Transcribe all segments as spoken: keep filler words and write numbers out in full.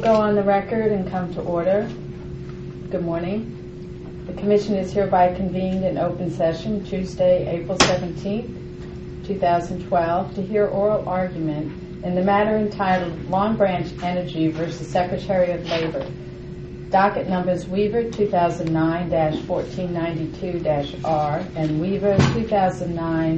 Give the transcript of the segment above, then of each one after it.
go on the record and come to order. Good morning. The Commission is hereby convened in open session Tuesday, April seventeenth, two thousand twelve, to hear oral argument in the matter entitled Long Branch Energy versus Secretary of Labor. Docket numbers Weaver two thousand nine dash fourteen ninety-two dash R and Weaver two thousand nine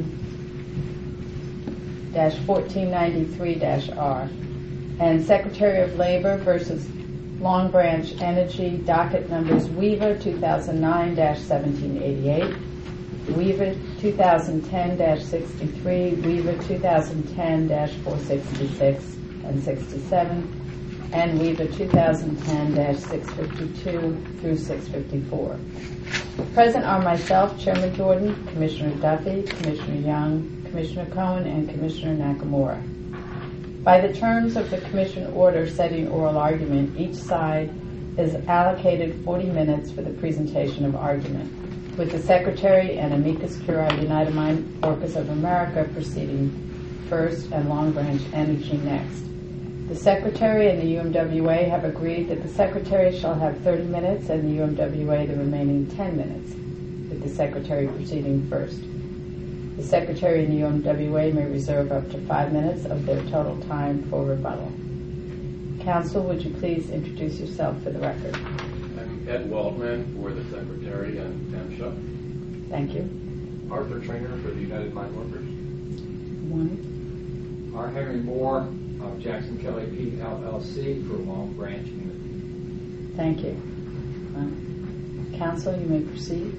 dash fourteen ninety-three dash R. And Secretary of Labor versus Long Branch Energy, docket numbers Weaver two thousand nine dash seventeen eighty-eight, Weaver two thousand ten dash sixty-three, Weaver two thousand ten dash four sixty-six and sixty-seven, and Weaver two thousand ten dash six fifty-two through six fifty-four. Present are myself, Chairman Jordan, Commissioner Duffy, Commissioner Young, Commissioner Cohen, and Commissioner Nakamura. By the terms of the Commission order setting oral argument, each side is allocated forty minutes for the presentation of argument, with the Secretary and amicus curiae United Mine Workers of America proceeding first and Long Branch Energy next. The Secretary and the U M W A have agreed that the Secretary shall have thirty minutes and the U M W A the remaining ten minutes, with the Secretary proceeding first. The Secretary and the U M W A may reserve up to five minutes of their total time for rebuttal. Counsel, would you please introduce yourself for the record? I'm Ed Waldman for the Secretary and MSHA. Thank you. Arthur Trainer for the United Mine Workers. Good morning. R. Henry Moore of Jackson Kelly P. L L C for Long Branch Unity. Thank you. Uh, Counsel, you may proceed.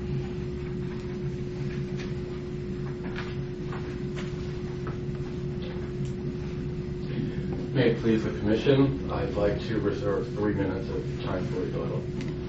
May it please the Commission, I'd like to reserve three minutes of time for rebuttal.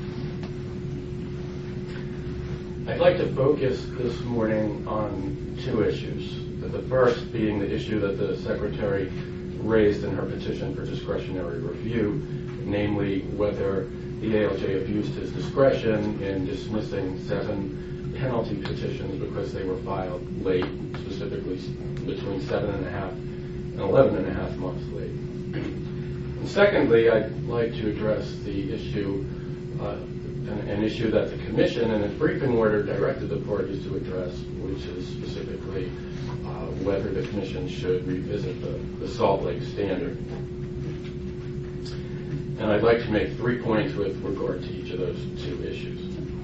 I'd like to focus this morning on two issues. The first being the issue that the Secretary raised in her petition for discretionary review, namely whether the A L J abused his discretion in dismissing seven penalty petitions because they were filed late, specifically between seven and a half and eleven and a half months late. And secondly, I'd like to address the issue, uh, an, an issue that the Commission in a briefing order directed the parties to address, which is specifically uh, whether the Commission should revisit the, the Salt Lake Standard. And I'd like to make three points with regard to each of those two issues.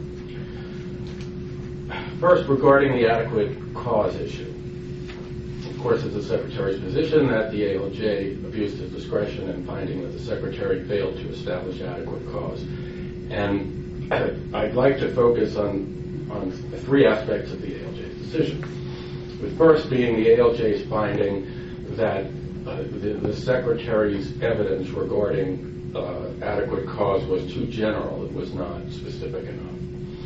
First, regarding the adequate cause issue. Of course, it's the Secretary's position that the A L J abused his discretion in finding that the Secretary failed to establish adequate cause. And I'd like to focus on, on three aspects of the A L J's decision. The first being the A L J's finding that uh, the, the Secretary's evidence regarding uh, adequate cause was too general. It was not specific enough.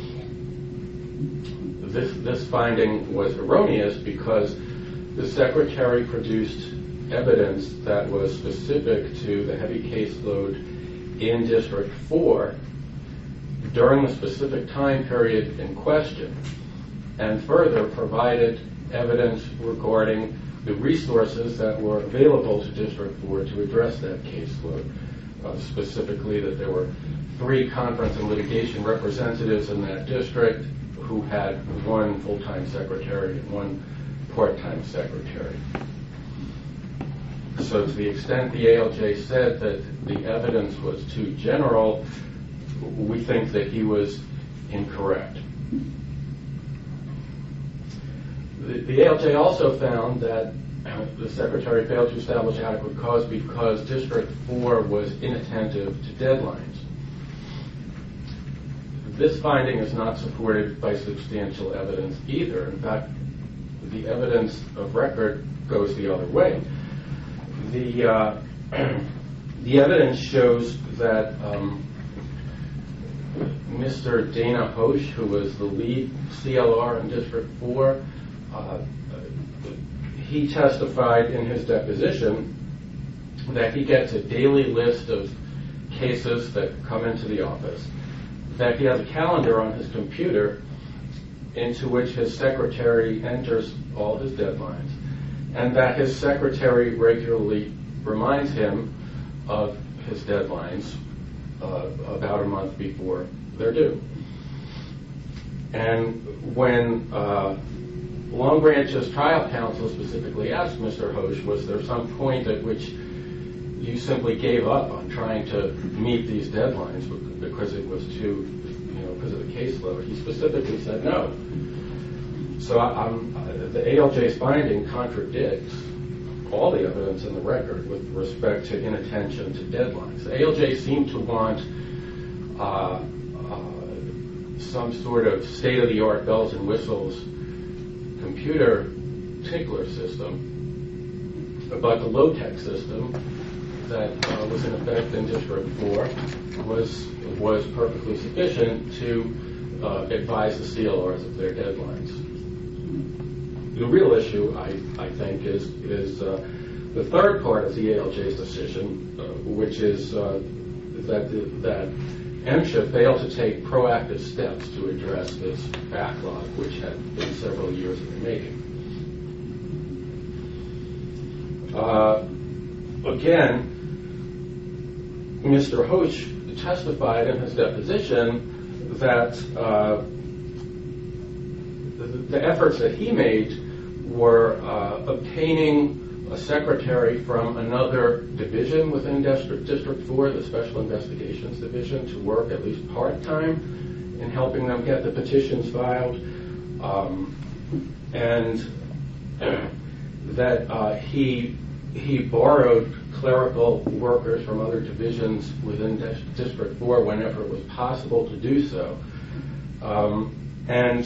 This, this finding was erroneous because the Secretary produced evidence that was specific to the heavy caseload in District four during the specific time period in question, and further provided evidence regarding the resources that were available to District four to address that caseload. Uh, specifically that there were three conference and litigation representatives in that district who had one full-time secretary and one part-time secretary. So to the extent the A L J said that the evidence was too general, we think that he was incorrect. The, the A L J also found that the Secretary failed to establish adequate cause because District four was inattentive to deadlines. This finding is not supported by substantial evidence either. In fact, the evidence of record goes the other way. The uh, the evidence shows that um, Mister Dana Hosch, who was the lead C L R in District four, uh, he testified in his deposition that he gets a daily list of cases that come into the office, that he has a calendar on his computer into which his secretary enters all his deadlines, and that his secretary regularly reminds him of his deadlines uh, about a month before they're due. And when uh, Long Branch's trial counsel specifically asked Mister Hoche, was there some point at which you simply gave up on trying to meet these deadlines because it was too, you know, because of the caseload? He specifically said no. So I, I'm, uh, the A L J's finding contradicts all the evidence in the record with respect to inattention to deadlines. The A L J seemed to want uh, uh, some sort of state-of-the-art bells and whistles computer tickler system, but the low-tech system that uh, was in effect in District four was was perfectly sufficient to uh, advise the C L Rs of their deadlines. The real issue, I, I think, is is uh, the third part of the A L J's decision, uh, which is uh, that the, that MSHA failed to take proactive steps to address this backlog, which had been several years in the making. Uh, again, Mister Hoche testified in his deposition that uh, the, the efforts that he made were uh, obtaining a secretary from another division within District, District four, the Special Investigations Division, to work at least part-time in helping them get the petitions filed, um, and that uh, he he borrowed clerical workers from other divisions within District four whenever it was possible to do so. Um, and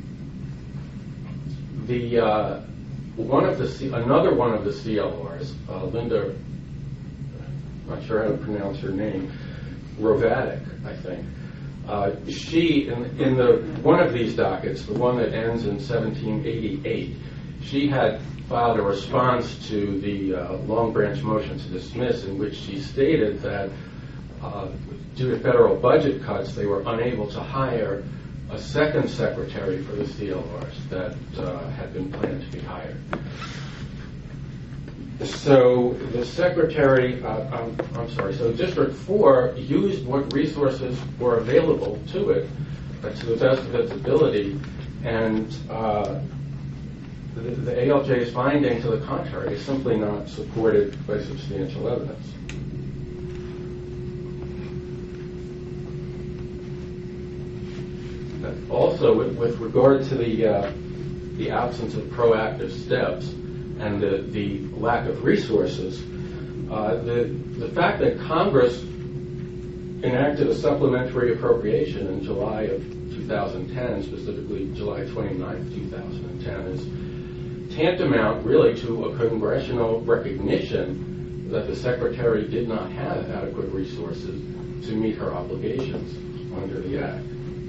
the uh, one of the C- another one of the C L Rs, uh, Linda, I'm not sure how to pronounce her name, Rovatic, I think. Uh, she, in, in the one of these dockets, the one that ends in seventeen eighty-eight, she had filed a response to the uh, Long Branch motion to dismiss, in which she stated that uh, due to federal budget cuts, they were unable to hire a second secretary for the C L Rs that uh, had been planned to be hired. So the secretary, uh, I'm, I'm sorry, so District four used what resources were available to it uh, to the best of its ability, and uh, the, the A L J's finding to the contrary is simply not supported by substantial evidence. Also, with, with regard to the uh, the absence of proactive steps and the, the lack of resources, uh, the the fact that Congress enacted a supplementary appropriation in July of two thousand ten, specifically July twenty-ninth, two thousand ten, is tantamount really to a congressional recognition that the Secretary did not have adequate resources to meet her obligations under the Act.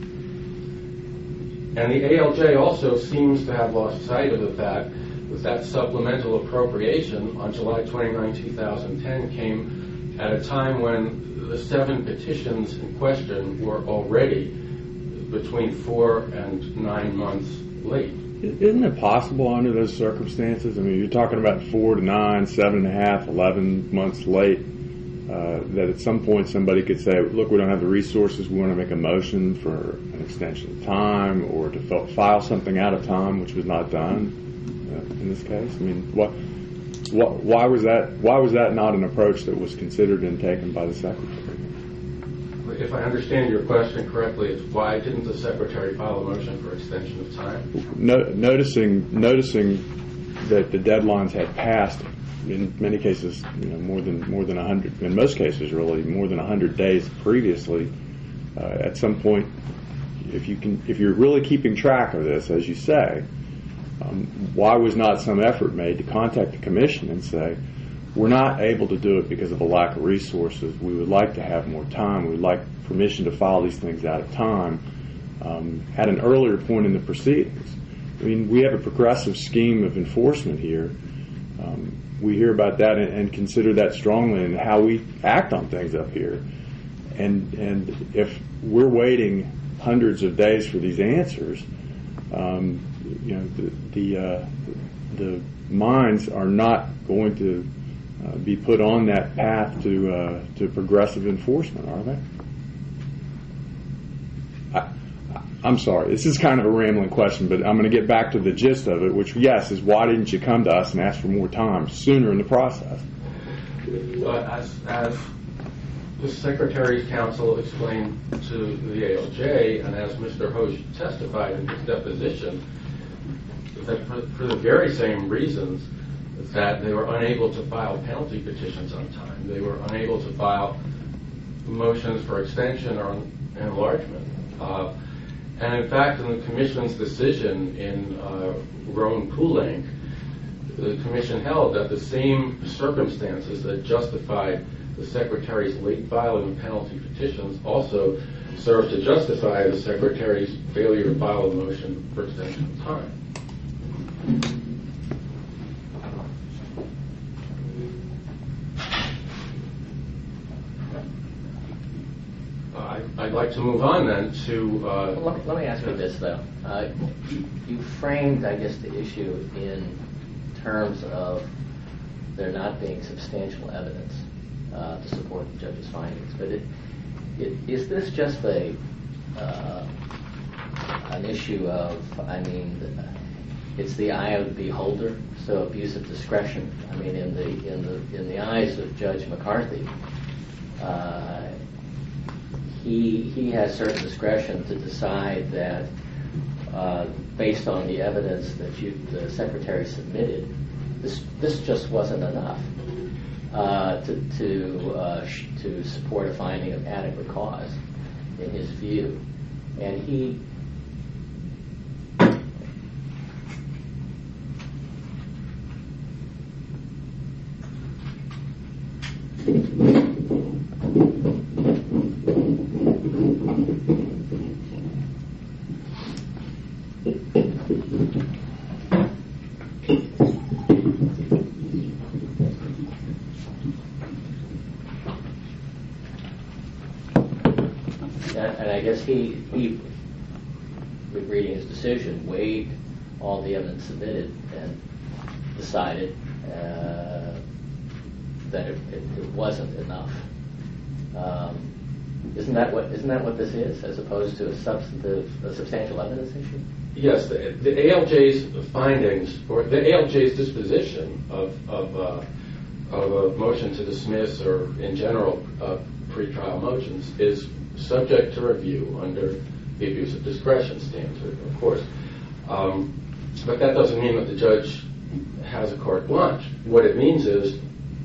And the A L J also seems to have lost sight of the fact that that supplemental appropriation on July twenty-ninth, two thousand ten came at a time when the seven petitions in question were already between four and nine months late. Isn't it possible under those circumstances? I mean, you're talking about four to nine, seven and a half, eleven months late. Uh, that at some point somebody could say, look, we don't have the resources, we want to make a motion for an extension of time or to f- file something out of time, which was not done uh, in this case. I mean, what, what, why was that? Why was that not an approach that was considered and taken by the Secretary? If I understand your question correctly, it's why didn't the Secretary file a motion for extension of time? No, noticing, noticing that the deadlines had passed. In many cases, you know, more than more than a hundred. In most cases, really, more than a hundred days previously. Uh, at some point, if you can, if you're really keeping track of this, as you say, um, why was not some effort made to contact the Commission and say, we're not able to do it because of a lack of resources. We would like to have more time. We would like permission to file these things out of time um, at an earlier point in the proceedings. I mean, we have a progressive scheme of enforcement here. Um, we hear about that and, and consider that strongly in how we act on things up here. And and if we're waiting hundreds of days for these answers, um, you know, the the, uh, the mines are not going to uh, be put on that path to uh, to progressive enforcement, are they? I, I'm sorry, this is kind of a rambling question, but I'm going to get back to the gist of it, which, yes, is why didn't you come to us and ask for more time sooner in the process? But as, as the Secretary's counsel explained to the A L J, and as Mister Hosch testified in his deposition, that for, for the very same reasons that they were unable to file penalty petitions on time, they were unable to file motions for extension or enlargement. Uh, and in fact, in the Commission's decision in uh, Roan Poulenc, the Commission held that the same circumstances that justified the Secretary's late filing of penalty petitions also served to justify the Secretary's failure to file a motion for extension of time. Uh, I'd like to move on then to... Uh, well, let, let me ask you this, though. Uh, you, you framed, I guess, the issue in terms of there not being substantial evidence uh, to support the judge's findings. But it, it, is this just a uh, an issue of, I mean, it's the eye of the beholder, so abuse of discretion. I mean, in the in the in the eyes of Judge McCarthy, uh, he he has certain discretion to decide that, uh, based on the evidence that you, the Secretary submitted, this this just wasn't enough uh, to to uh, sh- to support a finding of adequate cause, in his view, and he. And I guess he, he, reading his decision, weighed all the evidence submitted and decided uh, that it, it, it wasn't enough. Um, isn't that what isn't that what this is, as opposed to a substantive, a substantial evidence issue? Yes, the, the A L J's findings, or the A L J's disposition of of, uh, of a motion to dismiss, or in general uh, pretrial motions, is subject to review under the abuse of discretion standard, of course. Um, but that doesn't mean that the judge has a carte blanche. What it means is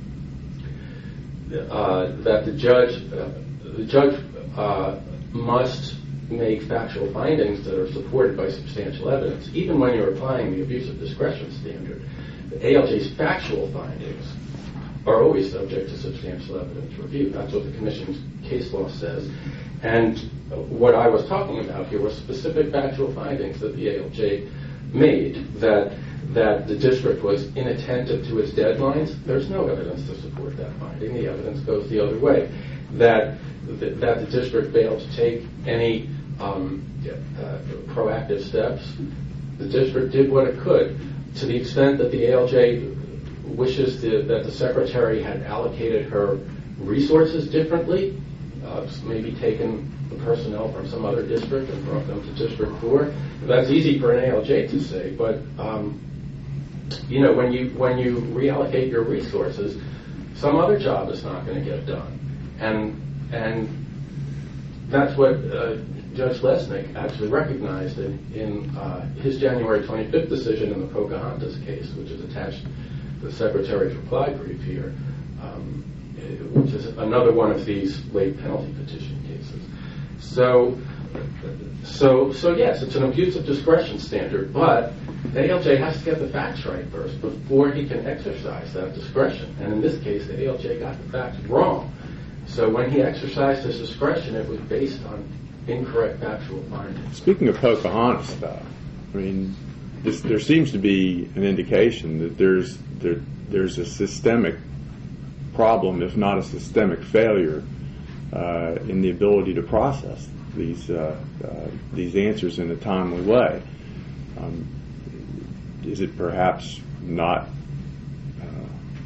uh, that the judge uh, the judge uh, must make factual findings that are supported by substantial evidence, even when you're applying the abuse of discretion standard. The A L J's factual findings are always subject to substantial evidence review. That's what the Commission's case law says. And what I was talking about here were specific factual findings that the A L J made, that that the district was inattentive to its deadlines. There's no evidence to support that finding. The evidence goes the other way. That that, that the district failed to take any um, uh, proactive steps. The district did what it could. To the extent that the A L J wishes to, that the Secretary had allocated her resources differently, uh, maybe taken the personnel from some other district and brought them to District four. That's easy for an A L J to say, but um, you know, when you when you reallocate your resources, some other job is not going to get done, and and that's what uh, Judge Lesnick actually recognized in, in uh, his January twenty-fifth decision in the Pocahontas case, which is attached to the Secretary's reply brief here, um, which is another one of these late penalty petition cases. So, so, so yes, it's an abuse of discretion standard, but the A L J has to get the facts right first before he can exercise that discretion. And in this case, the A L J got the facts wrong. So when he exercised his discretion, it was based on incorrect factual findings. Speaking of Pocahontas, though, I mean, this, there seems to be an indication that there's there, there's a systemic problem, if not a systemic failure, uh, in the ability to process these uh, uh, these answers in a timely way. Um, is it perhaps not uh,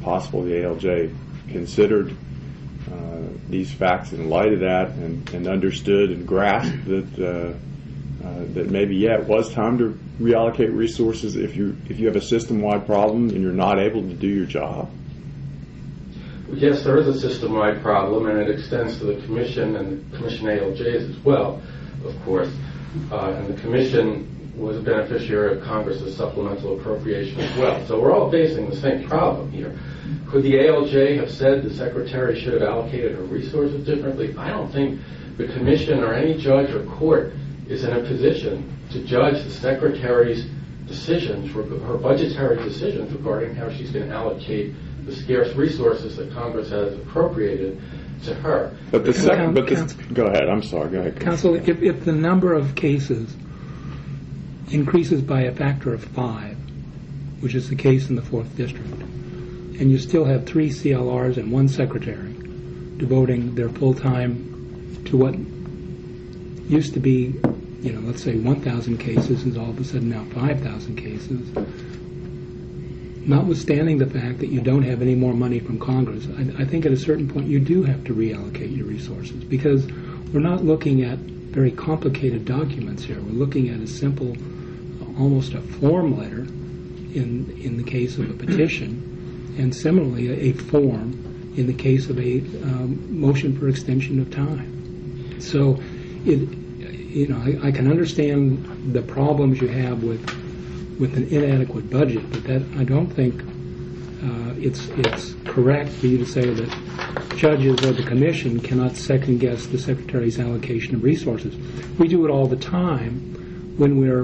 possible the A L J considered uh, these facts in light of that and, and understood and grasped that uh, uh, that maybe, yeah, it was time to reallocate resources if you if you have a system-wide problem and you're not able to do your job? Yes, there is a system-wide problem, and it extends to the Commission and the Commission A L Js as well, of course. Uh, and the Commission was a beneficiary of Congress's supplemental appropriation as well. So we're all facing the same problem here. Could the A L J have said the Secretary should have allocated her resources differently? I don't think the Commission or any judge or court is in a position to judge the Secretary's decisions, her budgetary decisions regarding how she's going to allocate the scarce resources that Congress has appropriated to her. But the second, but Counsel, the, go ahead. I'm sorry. Go ahead. Counsel, if, if the number of cases increases by a factor of five, which is the case in the fourth district, and you still have three C L Rs and one secretary devoting their full time to what used to be, you know, let's say one thousand cases is all of a sudden now five thousand cases, notwithstanding the fact that you don't have any more money from Congress, I, I think at a certain point you do have to reallocate your resources, because we're not looking at very complicated documents here. We're looking at a simple, almost a form letter in in the case of a petition, and similarly a, a form in the case of a um, motion for extension of time. So, it, you know, I, I can understand the problems you have with with an inadequate budget, but that I don't think uh, it's it's correct for you to say that judges or the Commission cannot second guess the Secretary's allocation of resources. We do it all the time when we're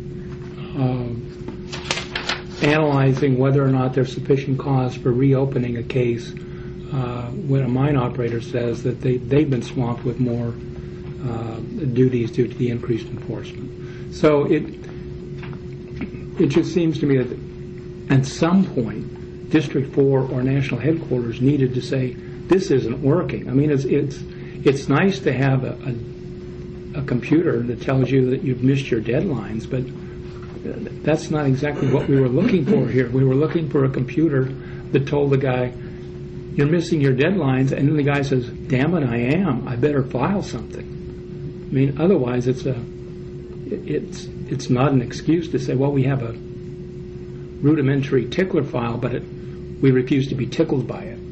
uh, analyzing whether or not there's sufficient cause for reopening a case uh, when a mine operator says that they, they've been swamped with more uh, duties due to the increased enforcement. So it It just seems to me that at some point, District four or National Headquarters needed to say, this isn't working. I mean, it's it's it's nice to have a, a, a computer that tells you that you've missed your deadlines, but that's not exactly what we were looking for here. We were looking for a computer that told the guy, you're missing your deadlines, and then the guy says, damn it, I am. I better file something. I mean, otherwise it's a it's it's not an excuse to say, well, we have a rudimentary tickler file, but it, we refuse to be tickled by it.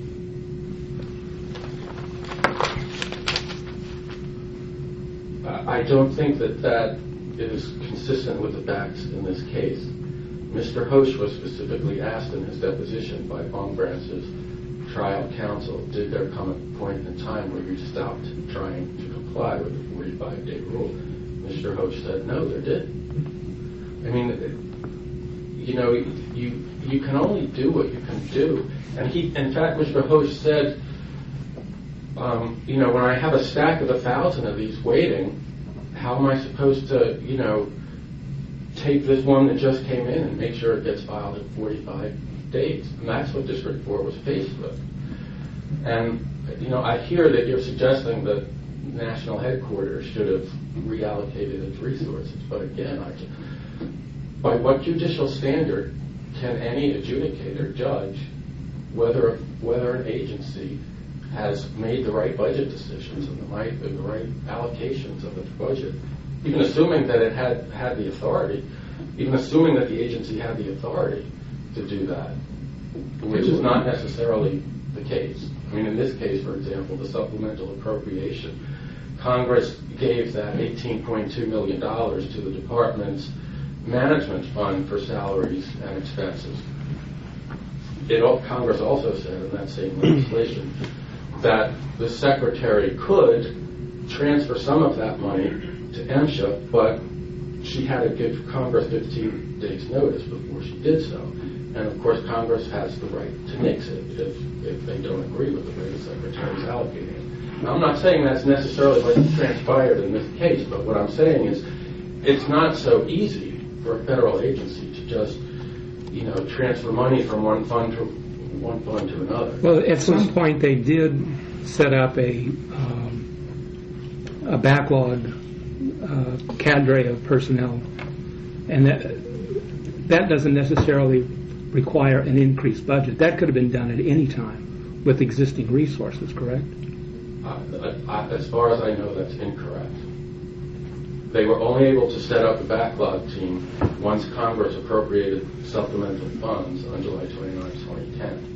I don't think that that is consistent with the facts in this case. Mister Hosch was specifically asked in his deposition by Palm Branch's trial counsel, did there come a point in time where you stopped trying to comply with the forty-five day rule? Mister Hosch said, no, there didn't. I mean, you know, you you can only do what you can do. And he, in fact, Mister Hosch said, um, you know, when I have a stack of a thousand of these waiting, how am I supposed to, you know, take this one that just came in and make sure it gets filed in forty-five days? And that's what District four was faced with. And, you know, I hear that you're suggesting that National Headquarters should have reallocated its resources. But again, I can, by what judicial standard can any adjudicator judge whether whether an agency has made the right budget decisions and the right, the right allocations of its budget, even assuming that it had, had the authority, even assuming that the agency had the authority to do that, which is not necessarily the case. I mean, in this case, for example, the supplemental appropriation, Congress gave that eighteen point two million dollars to the department's management fund for salaries and expenses. It, Congress also said in that same legislation that the Secretary could transfer some of that money to MSHA, but she had to give Congress fifteen days notice before she did so. And of course, Congress has the right to nix it if, if they don't agree with the way the Secretary is allocating it. Now, I'm not saying that's necessarily what transpired in this case, but what I'm saying is it's not so easy for a federal agency to just, you know, transfer money from one fund to one fund to another. Well, at some point they did set up a um, a backlog uh, cadre of personnel, and that that doesn't necessarily require an increased budget. That could have been done at any time with existing resources, correct? Uh, uh, as far as I know, that's incorrect. They were only able to set up the backlog team once Congress appropriated supplemental funds on July twenty-ninth, twenty ten.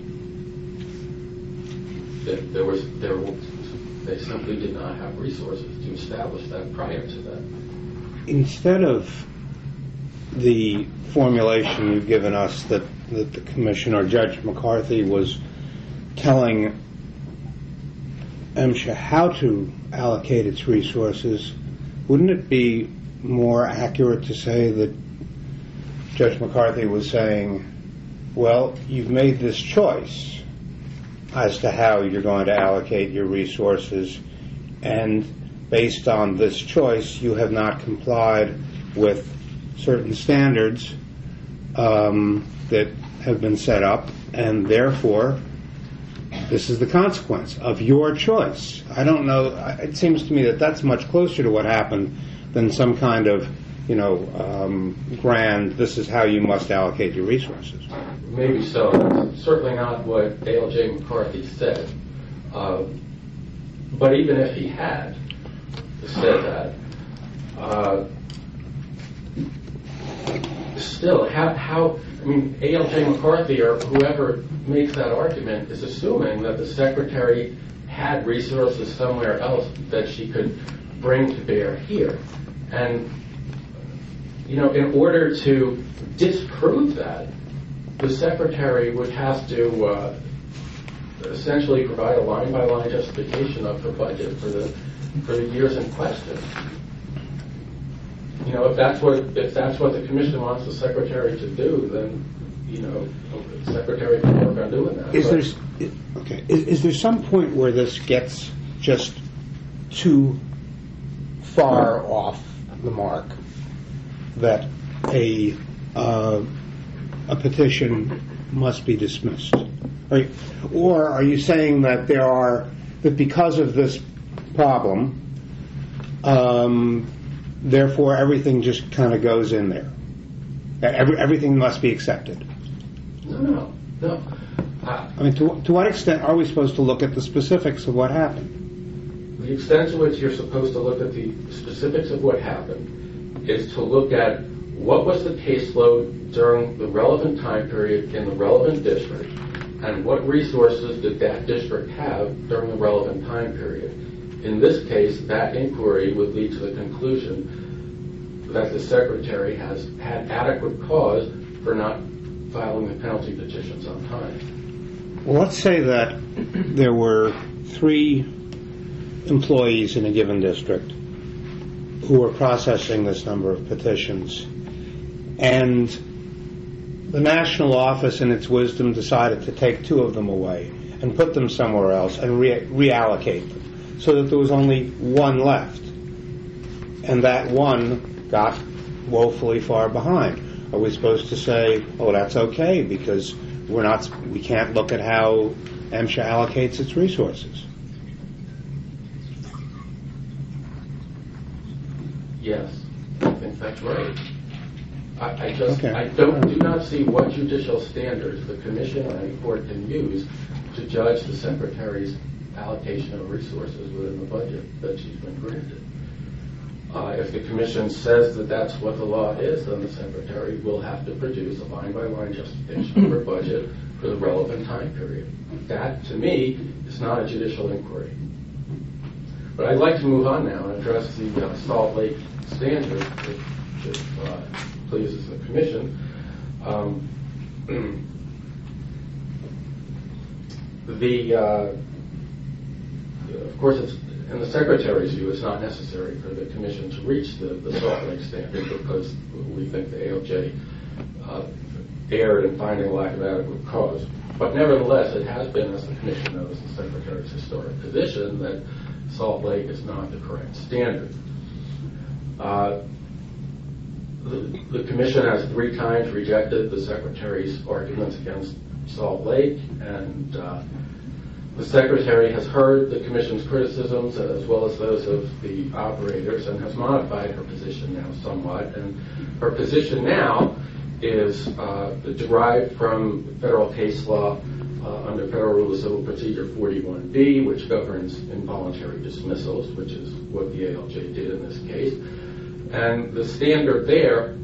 There was, there was, they simply did not have resources to establish that prior to that. Instead of the formulation you've given us that, that the Commissioner, Judge McCarthy, was telling MSHA how to allocate its resources, wouldn't it be more accurate to say that Judge McCarthy was saying, well, you've made this choice as to how you're going to allocate your resources, and based on this choice, you have not complied with certain standards um, that have been set up, and therefore, this is the consequence of your choice. I don't know. It seems to me that that's much closer to what happened than some kind of, you know, um, grand, this is how you must allocate your resources. Maybe so. That's certainly not what A L J McCarthy said. Uh, but even if he had said that, uh, still, how, how, I mean, A L J McCarthy or whoever makes that argument is assuming that the Secretary had resources somewhere else that she could bring to bear here. And, you know, in order to disprove that, the Secretary would have to uh, essentially provide a line-by-line justification of her budget for the for the years in question. You know, if that's what if that's what the Commission wants the Secretary to do, then, you know, the Secretary can work on doing that. Is But, there okay? Is, is there some point where this gets just too far off the mark that a uh, a petition must be dismissed? Are you, or are you saying that there are that because of this problem, um, therefore everything just kind of goes in there? Every, everything must be accepted. No, no, no. Uh, I mean, to, to what extent are we supposed to look at the specifics of what happened? The extent to which you're supposed to look at the specifics of what happened is to look at what was the caseload during the relevant time period in the relevant district, and what resources did that district have during the relevant time period. In this case, that inquiry would lead to the conclusion that the Secretary has had adequate cause for not filing the penalty petitions on time. Well, let's say that there were three employees in a given district who were processing this number of petitions, and the national office in its wisdom decided to take two of them away and put them somewhere else and re- reallocate them so that there was only one left, and that one got woefully far behind. Are we supposed to say, oh, that's okay because we're not, we can't look at how MSHA allocates its resources? Yes, I think that's right. I, I just, Okay. I don't, do not see what judicial standards the Commission or any court can use to judge the Secretary's allocation of resources within the budget that she's been granted. Uh, if the Commission says that that's what the law is, then the Secretary will have to produce a line-by-line justification of her budget for the relevant time period. That, to me, is not a judicial inquiry. But I'd like to move on now and address the uh, Salt Lake standard, which, if uh, pleases the Commission. Um, the, uh, of course, it's, in the Secretary's view, it's not necessary for the Commission to reach the, the Salt Lake standard because we think the A L J uh, erred in finding a lack of adequate cause. But nevertheless, it has been, as the Commission knows, the Secretary's historic position that Salt Lake is not the correct standard. Uh, the, the Commission has three times rejected the Secretary's arguments against Salt Lake, and uh, the Secretary has heard the Commission's criticisms as well as those of the operators and has modified her position now somewhat. And her position now is uh, derived from federal case law uh, under Federal Rule of Civil Procedure forty-one B, which governs involuntary dismissals, which is what the A L J did in this case. And the standard there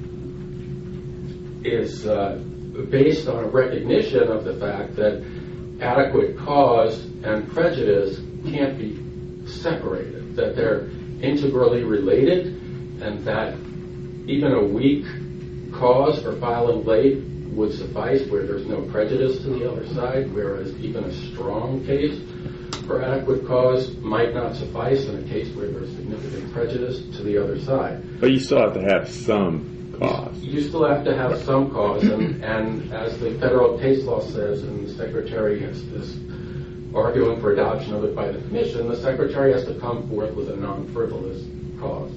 is uh, based on a recognition of the fact that adequate cause and prejudice can't be separated, that they're integrally related, and that even a weak cause for filing late would suffice where there's no prejudice to the other side, whereas even a strong case for adequate cause might not suffice in a case where there's significant prejudice to the other side. But you still have to have some cause. You still have to have some cause, and, and as the federal case law says, and the Secretary is, is arguing for adoption of it by the Commission, the Secretary has to come forth with a non-frivolous cause.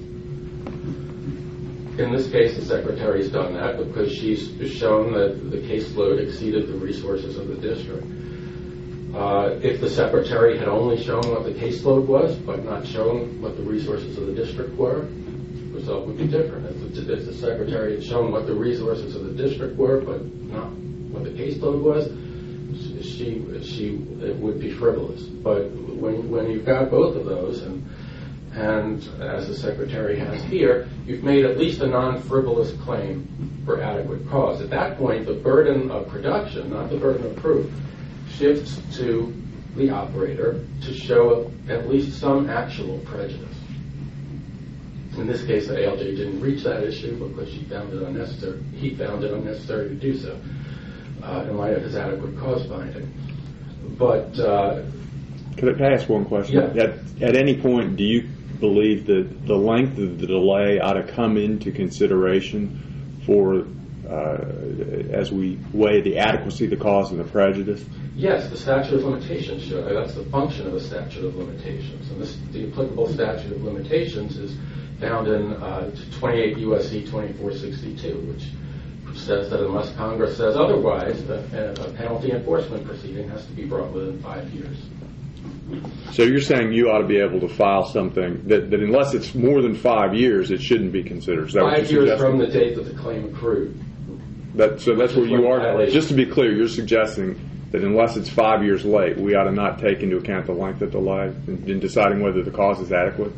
In this case, the Secretary's done that because she's shown that the caseload exceeded the resources of the district. Uh, if the Secretary had only shown what the caseload was, but not shown what the resources of the district were, the result would be different. If the, if the Secretary had shown what the resources of the district were, but not what the caseload was, she she it would be frivolous. But when when you've got both of those, and and as the Secretary has here, you've made at least a non-frivolous claim for adequate cause. At that point, the burden of production, not the burden of proof, shifts to the operator to show at least some actual prejudice. In this case, the A L J didn't reach that issue because she found it unnecessary. He found it unnecessary to do so uh, in light of his adequate cause finding. But uh, Could I ask one question? Yeah. At, at any point, do you believe that the length of the delay ought to come into consideration for, uh, as we weigh the adequacy, the cause, and the prejudice? Yes, the statute of limitations should. That's the function of the statute of limitations. And this, the applicable statute of limitations is found in uh, twenty-eight U S C twenty-four sixty-two, which says that unless Congress says otherwise, the, a penalty enforcement proceeding has to be brought within five years. So you're saying you ought to be able to file something that, that unless it's more than five years, it shouldn't be considered. Is that what Five you're years suggesting? from the date that the claim accrued. That, so that's where you are. Violation. Just to be clear, you're suggesting that unless it's five years late, we ought to not take into account the length of delay in, in deciding whether the cause is adequate?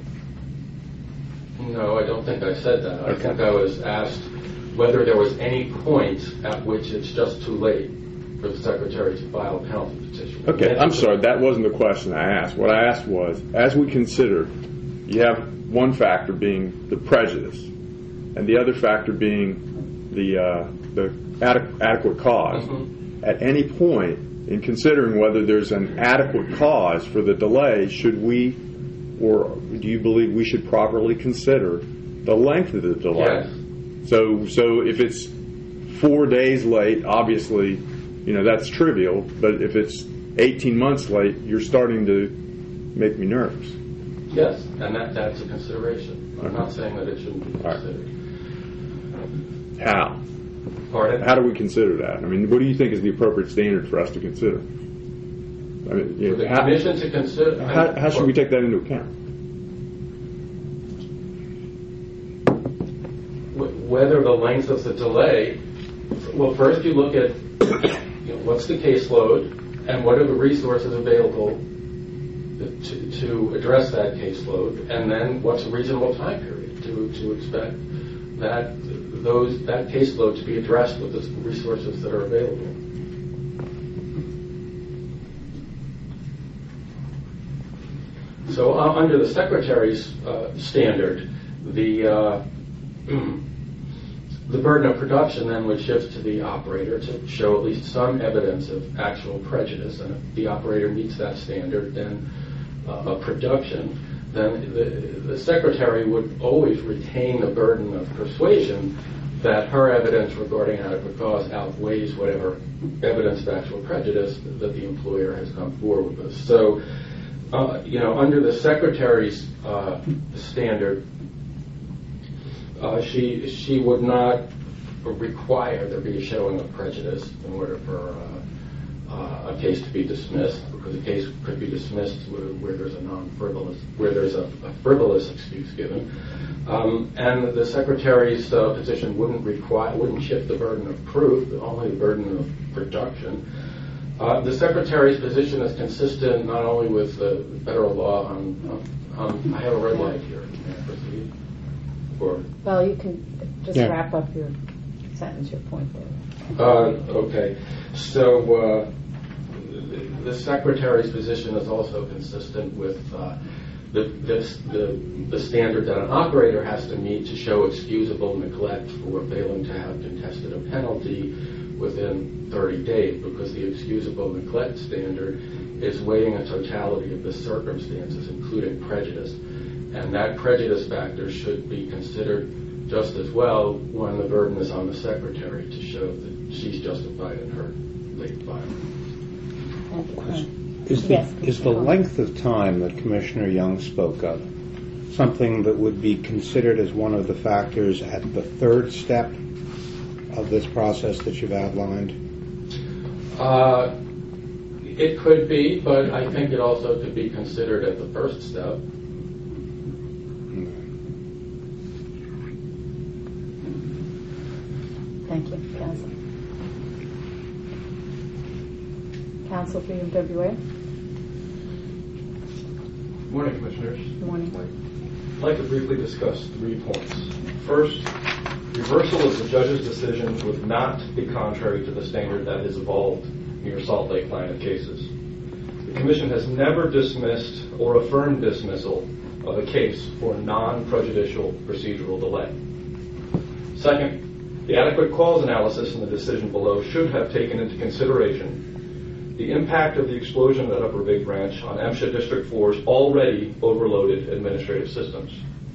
No, I don't think I said that. I Okay. think I was asked whether there was any point at which it's just too late for the Secretary to file a penalty petition. Okay, I'm sorry, that wasn't the question I asked. What I asked was, as we consider, you have one factor being the prejudice, and the other factor being the uh, the adequ- adequate cause. Mm-hmm. At any point in considering whether there's an adequate cause for the delay, should we, or do you believe we should properly consider the length of the delay? Yes. So, so if it's four days late, obviously, you know, that's trivial, but if it's eighteen months late, you're starting to make me nervous. Yes, and that, that's a consideration. I'm Okay. not saying that it shouldn't be All right. considered. How? Pardon? How do we consider that? I mean, what do you think is the appropriate standard for us to consider? I mean, you For know, the how, Commission to consider... how, how should we take that into account? Wh- Whether the length of the delay... Well, first you look at, you know, what's the caseload, and what are the resources available to, to address that caseload, and then what's a reasonable time period to, to expect that those that caseload to be addressed with the resources that are available. So uh, under the Secretary's uh, standard, the uh, the burden of production then would shift to the operator to show at least some evidence of actual prejudice, and if the operator meets that standard, then uh, of production, then the, the Secretary would always retain the burden of persuasion that her evidence regarding adequate cause outweighs whatever evidence of actual prejudice that the employer has come forward with. So, uh, you know, under the Secretary's uh, standard, uh, she she would not require there be a showing of prejudice in order for uh, uh, a case to be dismissed, because a case could be dismissed where, where there's a non-frivolous, where there's a, a frivolous excuse given. Um, and the Secretary's uh, position wouldn't require, wouldn't shift the burden of proof, only the burden of production. Uh, the Secretary's position is consistent not only with the federal law on, on I have a red light here. May I proceed? Or, Well, you can just Yeah. wrap up your sentence, your point there. uh, okay. So uh, the, the Secretary's position is also consistent with uh, the, this, the, the standard that an operator has to meet to show excusable neglect for failing to have contested a penalty within thirty days, because the excusable neglect standard is weighing a totality of the circumstances, including prejudice. And that prejudice factor should be considered just as well when the burden is on the Secretary to show that she's justified in her late filing. Thank you. Is the, Yes, is the Commissioner length of time that Commissioner Young spoke of something that would be considered as one of the factors at the third step of this process that you've outlined? Uh, it could be, but I think it also could be considered at the first step. Thank you, Counsel. Counsel for U M W A. Good morning, Commissioners. Good morning. I'd like to briefly discuss three points. First, reversal of the judge's decision would not be contrary to the standard that has evolved in your Salt Lake line of cases. The Commission has never dismissed or affirmed dismissal of a case for non-prejudicial procedural delay. Second, the adequate cause analysis in the decision below should have taken into consideration the impact of the explosion at Upper Big Branch on MSHA District four's already overloaded administrative systems.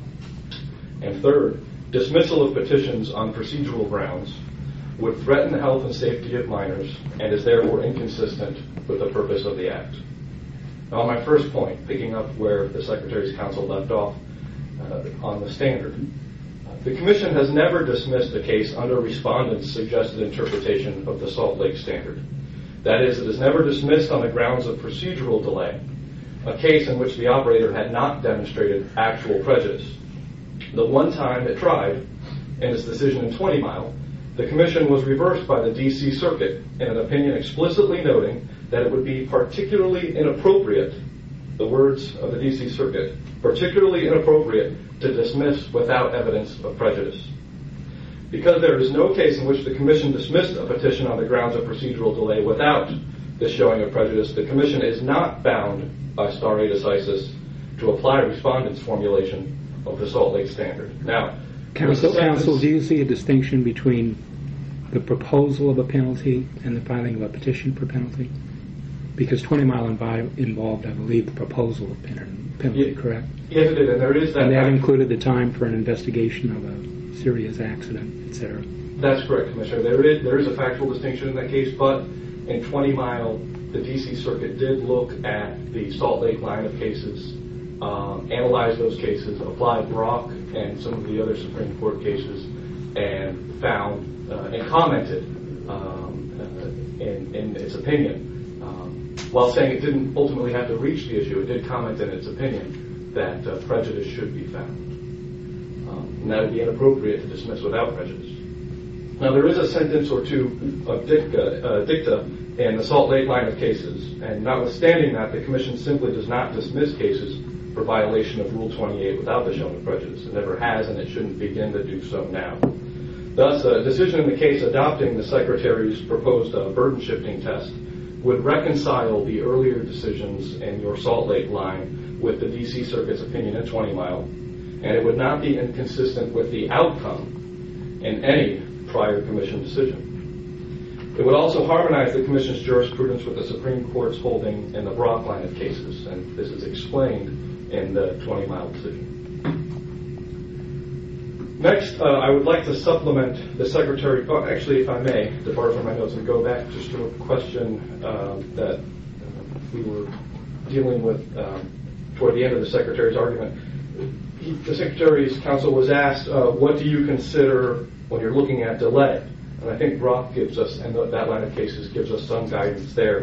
And third, dismissal of petitions on procedural grounds would threaten the health and safety of minors and is therefore inconsistent with the purpose of the Act. Now, on my first point, picking up where the Secretary's Counsel left off uh, on the standard, uh, the Commission has never dismissed a case under respondents' suggested interpretation of the Salt Lake standard. That is, it has never dismissed on the grounds of procedural delay a case in which the operator had not demonstrated actual prejudice. The one time it tried, in its decision in twenty mile, the Commission was reversed by the D C Circuit in an opinion explicitly noting that it would be particularly inappropriate, the words of the D C Circuit, particularly inappropriate to dismiss without evidence of prejudice. Because there is no case in which the Commission dismissed a petition on the grounds of procedural delay without this showing of prejudice, the Commission is not bound by stare decisis to apply respondents' formulation of the Salt Lake standard. Now, Counsel, sentence- counsel, do you see a distinction between the proposal of a penalty and the filing of a petition for penalty? Because twenty mile invi- involved, I believe, the proposal of pen- penalty, Yeah. correct? Yes, it did, and there is that. And that fact- included the time for an investigation of a serious accident, et cetera. That's correct, Commissioner. There is there is a factual distinction in that case, but in twenty mile, the D C Circuit did look at the Salt Lake line of cases, um, analyzed those cases, applied Brock and some of the other Supreme Court cases, and found uh, and commented um, uh, in, in its opinion, um, while saying it didn't ultimately have to reach the issue, it did comment in its opinion that uh, prejudice should be found. Um, and that would be inappropriate to dismiss without prejudice. Now, there is a sentence or two of dicta, uh, dicta in the Salt Lake line of cases, and notwithstanding that, the Commission simply does not dismiss cases for violation of Rule twenty-eight without the showing of prejudice. It never has, and it shouldn't begin to do so now. Thus, a decision in the case adopting the Secretary's proposed uh, burden-shifting test would reconcile the earlier decisions in your Salt Lake line with the D C Circuit's opinion in twenty mile, and it would not be inconsistent with the outcome in any prior Commission decision. It would also harmonize the Commission's jurisprudence with the Supreme Court's holding in the Brock line of cases, and this is explained in the twenty mile decision. Next, uh, I would like to supplement the Secretary, oh, actually, if I may, depart from my notes and go back just to a question uh, that uh, we were dealing with um, toward the end of the Secretary's argument. He, the Secretary's Counsel was asked, uh, what do you consider when you're looking at delay? And I think Brock gives us, and that line of cases gives us some guidance there.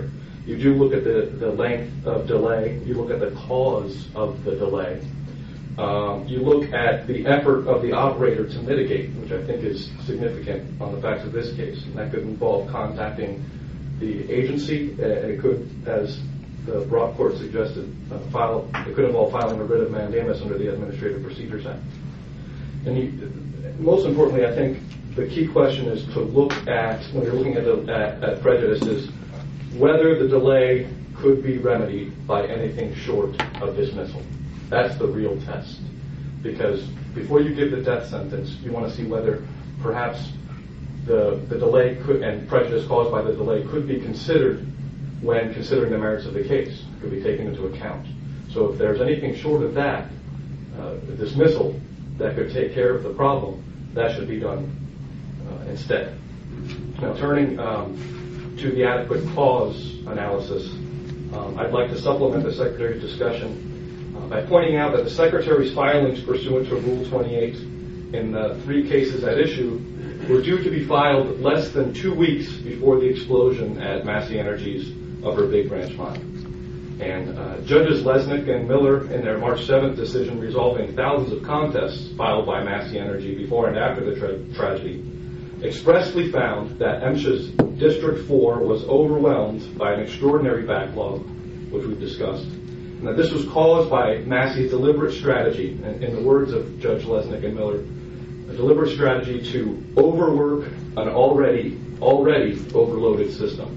You do look at the, the length of delay. You look at the cause of the delay. Um, you look at the effort of the operator to mitigate, which I think is significant on the facts of this case. And that could involve contacting the agency. Uh, it could, as the Brock Court suggested, uh, file. It could involve filing a writ of mandamus under the Administrative Procedures Act. And you, most importantly, I think the key question is to look at, when you're looking at, the, at, at prejudices, whether the delay could be remedied by anything short of dismissal. That's the real test. Because before you give the death sentence, you want to see whether perhaps the, the delay could, and prejudice caused by the delay could be considered when considering the merits of the case, could be taken into account. So if there's anything short of that, uh, the dismissal that could take care of the problem, that should be done uh, instead. Now, turning um, to the adequate cause analysis, um, I'd like to supplement the Secretary's discussion uh, by pointing out that the Secretary's filings pursuant to Rule twenty-eight in the three cases at issue were due to be filed less than two weeks before the explosion at Massey Energy's Upper Big Branch mine. And uh, Judges Lesnick and Miller, in their March seventh decision resolving thousands of contests filed by Massey Energy before and after the tra- tragedy, expressly found that MSHA's District four was overwhelmed by an extraordinary backlog, which we've discussed, and that this was caused by Massey's deliberate strategy, and in the words of Judge Lesnick and Miller, a deliberate strategy to overwork an already, already overloaded system.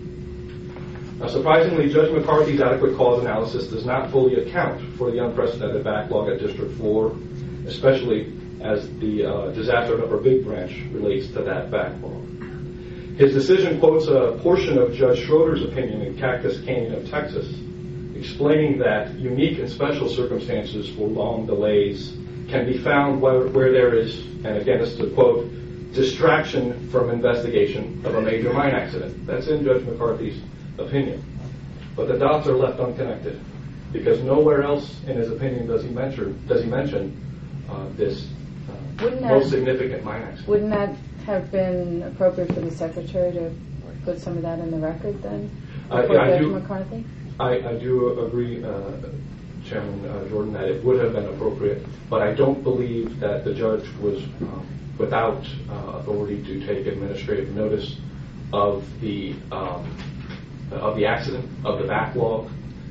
Now, surprisingly, Judge McCarthy's adequate cause analysis does not fully account for the unprecedented backlog at District four, especially as the uh, disaster at Upper Big Branch relates to that backlog. His decision quotes a portion of Judge Schroeder's opinion in Cactus Canyon of Texas, explaining that unique and special circumstances for long delays can be found where, where there is, and again, this is a quote, distraction from investigation of a major mine accident. That's in Judge McCarthy's opinion. But the dots are left unconnected because nowhere else in his opinion does he mention does he mention uh, this uh, Wouldn't most that- significant mine accident. Wouldn't that have been appropriate for the Secretary to put some of that in the record then? I- Before I Judge do- McCarthy? I, I do agree, uh, Chairman uh, Jordan, that it would have been appropriate, but I don't believe that the judge was um, without uh, authority to take administrative notice of the um, of the accident, of the backlog,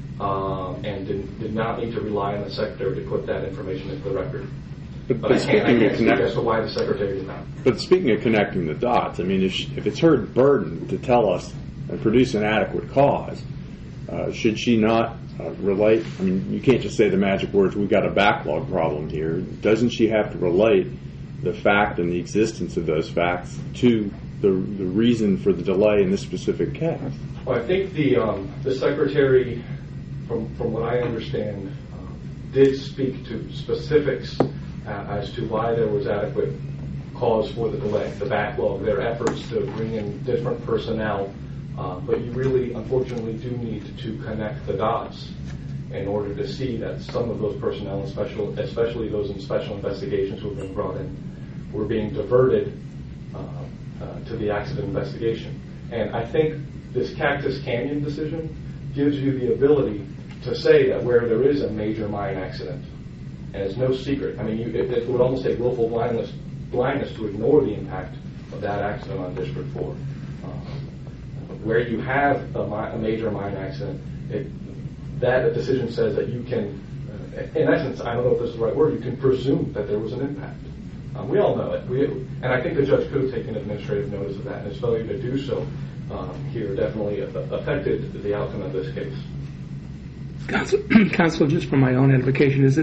um, and did, did not need to rely on the Secretary to put that information into the record. But, But but I can't, I speaking can't of speak connect, as to why the Secretary did not. but speaking of connecting the dots, I mean, if, she, if it's her burden to tell us and produce an adequate cause, uh, should she not uh, relate? I mean, you can't just say the magic words, "We've got a backlog problem here." Doesn't she have to relate the fact and the existence of those facts to the the reason for the delay in this specific case? Well, I think the um, the Secretary, from from what I understand, uh, did speak to specifics uh, as to why there was adequate cause for the delay, the backlog, their efforts to bring in different personnel. Uh, but you really, unfortunately, do need to connect the dots in order to see that some of those personnel, special, especially those in special investigations who were being brought in, were being diverted uh, uh, to the accident investigation. And I think this Cactus Canyon decision gives you the ability to say that where there is a major mine accident, and it's no secret, I mean, you, it, it would almost take willful blindness, blindness to ignore the impact of that accident on District four. Uh, where you have a, mi- a major mine accident, it, that decision says that you can, uh, in essence, I don't know if this is the right word, you can presume that there was an impact. Um, we all know it. We, and I think the judge could have taken administrative notice of that, and his failure to do so um, here definitely affected the outcome of this case. Counsel, Counsel, just for my own edification, is it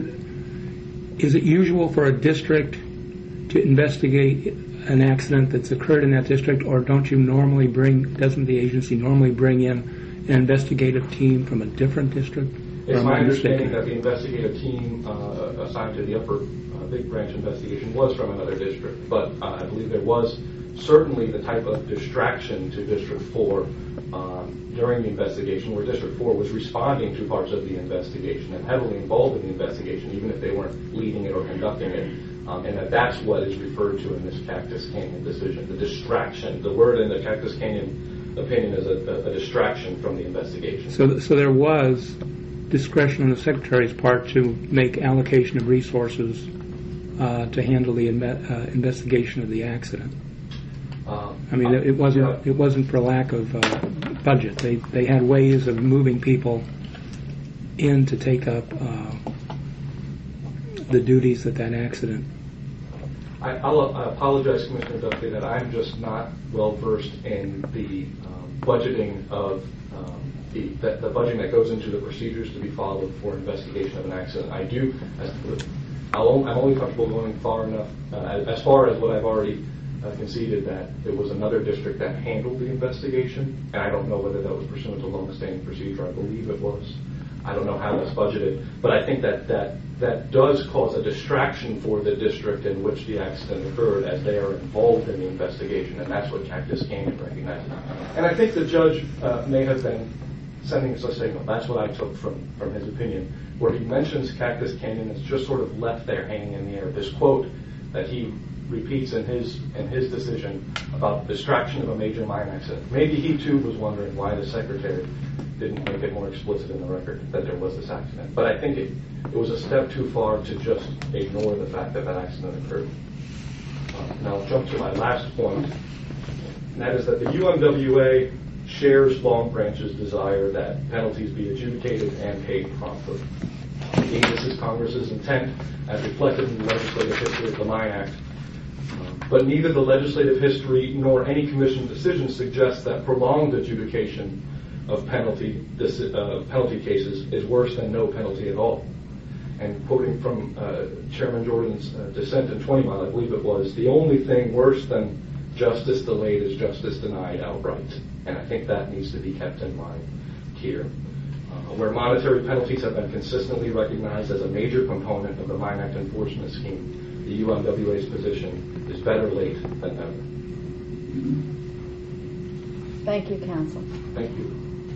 is it usual for a district to investigate an accident that's occurred in that district, or don't you normally bring, doesn't the agency normally bring in an investigative team from a different district? It's my understanding that the investigative team uh, assigned to the Upper uh, Big Branch investigation was from another district, but uh, I believe there was certainly the type of distraction to District four um, during the investigation where District four was responding to parts of the investigation and heavily involved in the investigation, even if they weren't leading it or conducting it. Um, and that that's what is referred to in this Cactus Canyon decision, the distraction. The word in the Cactus Canyon opinion as a, a distraction from the investigation. So, so there was discretion on the Secretary's part to make allocation of resources uh, to handle the inve- uh, investigation of the accident. Um, I mean, it wasn't yeah. it wasn't for lack of uh, budget. They they had ways of moving people in to take up uh, the duties that that accident. I, I'll, I apologize, Commissioner Duffy, that I'm just not well versed in the um, budgeting of um, the, the the budgeting that goes into the procedures to be followed for investigation of an accident. I do. As, I'll, I'm only comfortable going far enough uh, as, as far as what I've already uh, conceded that it was another district that handled the investigation, and I don't know whether that was pursuant to long-standing procedure. I believe it was. I don't know how that's budgeted, but I think that that, that does cause a distraction for the district in which the accident occurred, as they are involved in the investigation, and that's what Cactus Canyon recognizes. And I think the judge uh, may have been sending us a signal. That's what I took from, from his opinion, where he mentions Cactus Canyon as just sort of left there hanging in the air. This quote that he repeats in his in his decision about distraction of a major mine accident. Maybe he too was wondering why the Secretary didn't make it more explicit in the record that there was this accident. But I think it, it was a step too far to just ignore the fact that that accident occurred. Uh, now I'll jump to my last point, and that is that the U M W A shares Long Branch's desire that penalties be adjudicated and paid promptly. Indeed, this is Congress's intent as reflected in the legislative history of the Mine Act. But neither the legislative history nor any commission decision suggests that prolonged adjudication of penalty uh, penalty cases is worse than no penalty at all. And quoting from uh, Chairman Jordan's uh, dissent in twenty mile, I believe it was, the only thing worse than justice delayed is justice denied outright. And I think that needs to be kept in mind here. Uh, where monetary penalties have been consistently recognized as a major component of the Mine Act enforcement scheme, the U M W A's position is better late than never. Thank you, Counsel. Thank you.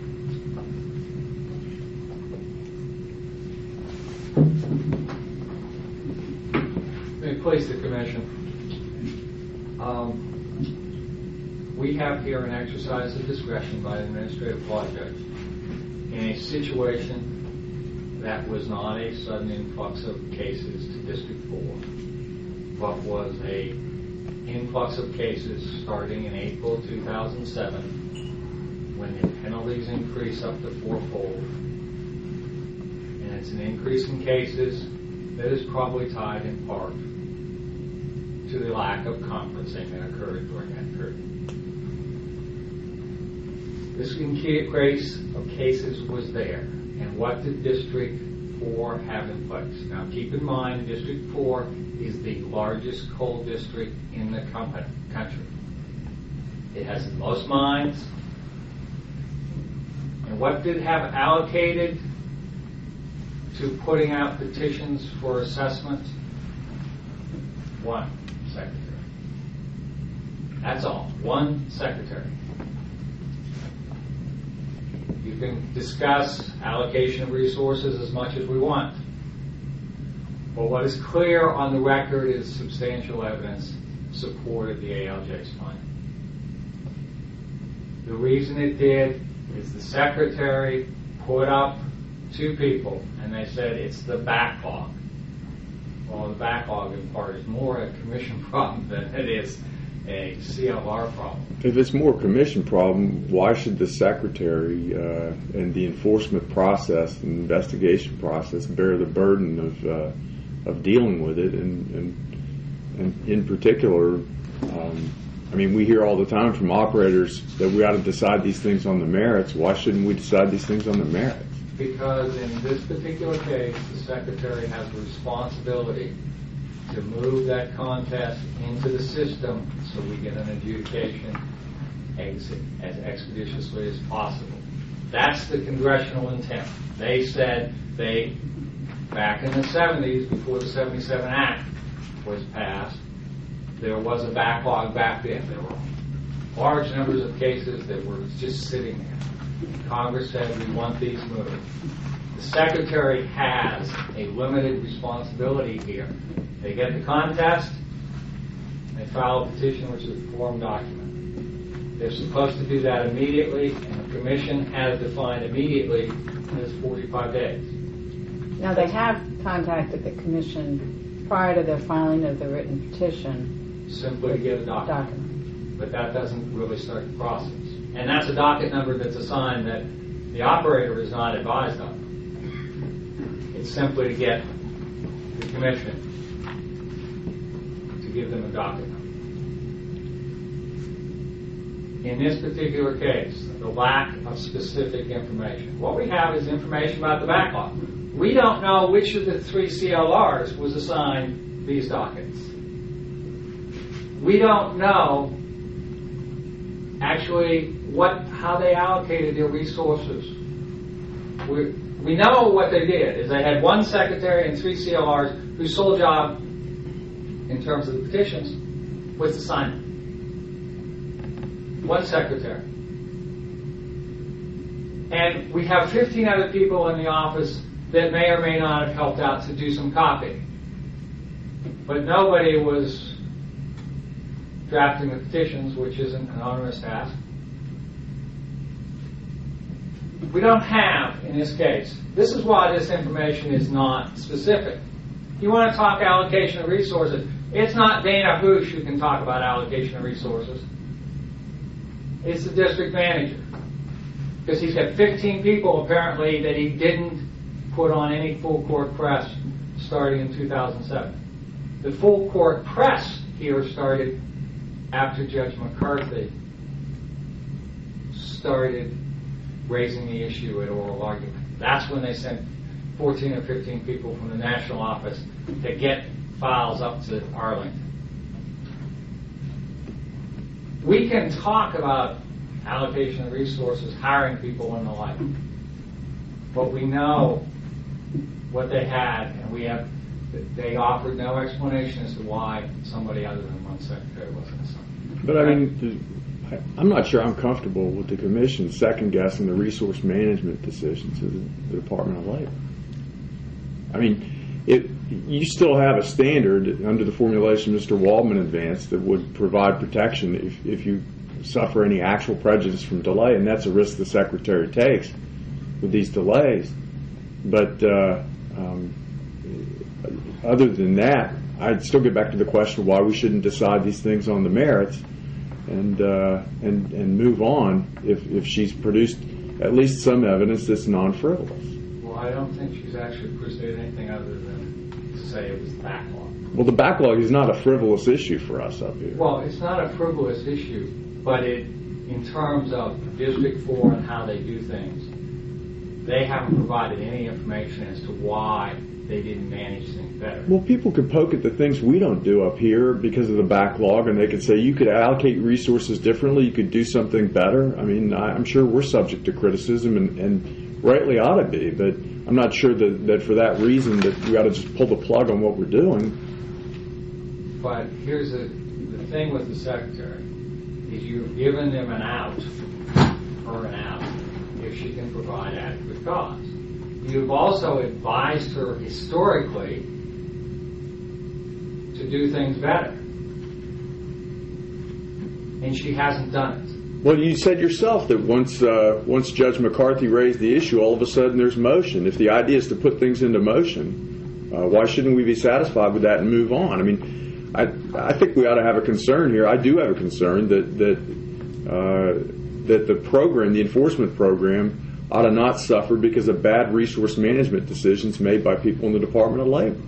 May it please the Commission. Um, we have here an exercise of discretion by the Administrative Law Judge in a situation that was not a sudden influx of cases to District four, but was a influx of cases starting in April two thousand seven, when the penalties increase up to fourfold. And it's an increase in cases that is probably tied in part to the lack of conferencing that occurred during that period. This increase of cases was there. And what did District four have in place? Now keep in mind, District four is the largest coal district in the company, country. It has the most mines. And what did it have allocated to putting out petitions for assessment? One secretary. That's all. One secretary. You can discuss allocation of resources as much as we want. But what is clear on the record is substantial evidence supported the A L J's finding. The reason it did is the Secretary put up two people, and they said it's the backlog. Well, the backlog in part is more a commission problem than it is a C L R problem. If it's more a commission problem, why should the Secretary uh, and the enforcement process and investigation process bear the burden of uh, of dealing with it? And, and, and in particular, um, I mean, we hear all the time from operators that we ought to decide these things on the merits. Why shouldn't we decide these things on the merits? Because in this particular case, the Secretary has a responsibility to move that contest into the system so we get an adjudication exit as expeditiously as possible. That's the congressional intent. They said they, back in the seventies, before the seventy-seven Act was passed, there was a backlog back then. There were large numbers of cases that were just sitting there. Congress said we want these moved. The Secretary has a limited responsibility here. They get the contest, they file a petition, which is a form document. They're supposed to do that immediately, and the commission has defined immediately as forty-five days. Now, they have contacted the commission prior to their filing of the written petition. Simply to get a document. Document. But that doesn't really start the process. And that's a docket number that's assigned that the operator is not advised of. It's simply to get the commission to give them a docket number. In this particular case, the lack of specific information. What we have is information about the backlog. We don't know which of the three C L Rs was assigned these dockets. We don't know actually what how they allocated their resources. We, we know what they did is they had one secretary and three C L Rs whose sole job in terms of the petitions was to sign them. One secretary. And we have fifteen other people in the office that may or may not have helped out to do some copying. But nobody was drafting the petitions, which isn't an onerous task. We don't have, in this case, this is why this information is not specific. You want to talk allocation of resources, it's not Dana Hoosh who can talk about allocation of resources. It's the district manager. Because he's got fifteen people, apparently, that he didn't put on any full court press starting in two thousand seven. The full court press here started after Judge McCarthy started raising the issue at oral argument. That's when they sent fourteen or fifteen people from the national office to get files up to Arlington. We can talk about allocation of resources, hiring people and the like, but we know what they had, and we have they offered no explanation as to why somebody other than one secretary wasn't assigned. But I mean, I'm not sure I'm comfortable with the commission second guessing the resource management decisions of the Department of Labor. I mean, it, you still have a standard under the formulation Mister Waldman advanced that would provide protection if, if you suffer any actual prejudice from delay, and that's a risk the secretary takes with these delays. But uh, um, other than that, I'd still get back to the question of why we shouldn't decide these things on the merits and uh, and and move on if, if she's produced at least some evidence that's non-frivolous. Well, I don't think she's actually presented anything other than to say it was the backlog. Well, the backlog is not a frivolous issue for us up here. Well, it's not a frivolous issue, but it, in terms of District four and how they do things, they haven't provided any information as to why they didn't manage things better. Well, people could poke at the things we don't do up here because of the backlog, and they could say you could allocate resources differently, you could do something better. I mean, I'm sure we're subject to criticism, and, and rightly ought to be, but I'm not sure that, that for that reason that we ought to just pull the plug on what we're doing. But here's the, the thing with the secretary, is you've given them an out, or an out, if she can provide adequate cause. You've also advised her historically to do things better. And she hasn't done it. Well, you said yourself that once uh, once Judge McCarthy raised the issue, all of a sudden there's motion. If the idea is to put things into motion, uh, why shouldn't we be satisfied with that and move on? I mean, I I think we ought to have a concern here. I do have a concern that that uh, that the program, the enforcement program, ought to not suffer because of bad resource management decisions made by people in the Department of Labor.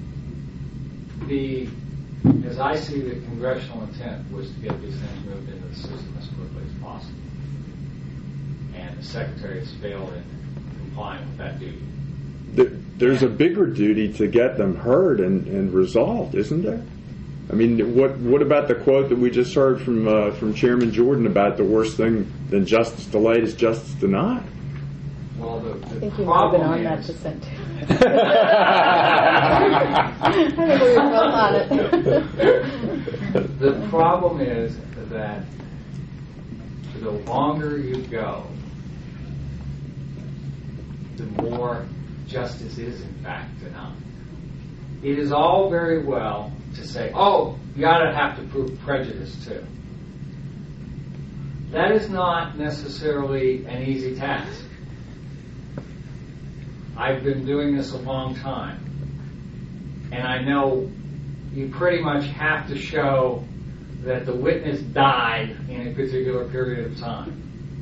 The, as I see the congressional intent was to get these things moved into the system as quickly as possible. And the Secretary has failed in complying with that duty. There's a bigger duty to get them heard and, and resolved, isn't there? I mean, what what about the quote that we just heard from uh, from Chairman Jordan about the worst thing than justice delayed is justice denied? Well, the, the I think you've problem been on is, that dissent. I think we were both on it. the problem is that the longer you go, the more justice is in fact denied. It is all very well to say, oh, you ought to have to prove prejudice too. that is not necessarily an easy task. I've been doing this a long time, and I know you pretty much have to show that the witness died in a particular period of time.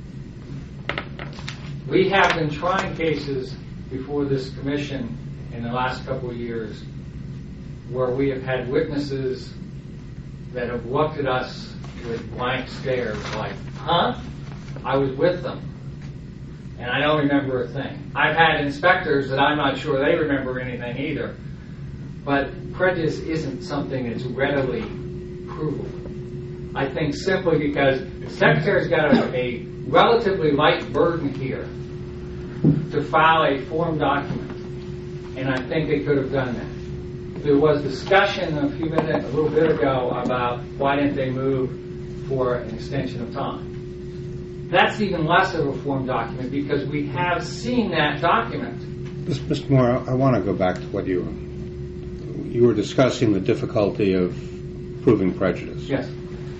We have been trying cases before this commission in the last couple of years where we have had witnesses that have looked at us with blank stares like, huh? I was with them, and I don't remember a thing. I've had inspectors that I'm not sure they remember anything either. But prejudice isn't something that's readily provable. I think simply because the Secretary's got a, a relatively light burden here to file a form document, and I think they could have done that. There was discussion a few minutes, a little bit ago about why didn't they move for an extension of time. That's even less of a form document because we have seen that document. Mister Moore, I want to go back to what you you were discussing, the difficulty of proving prejudice. Yes.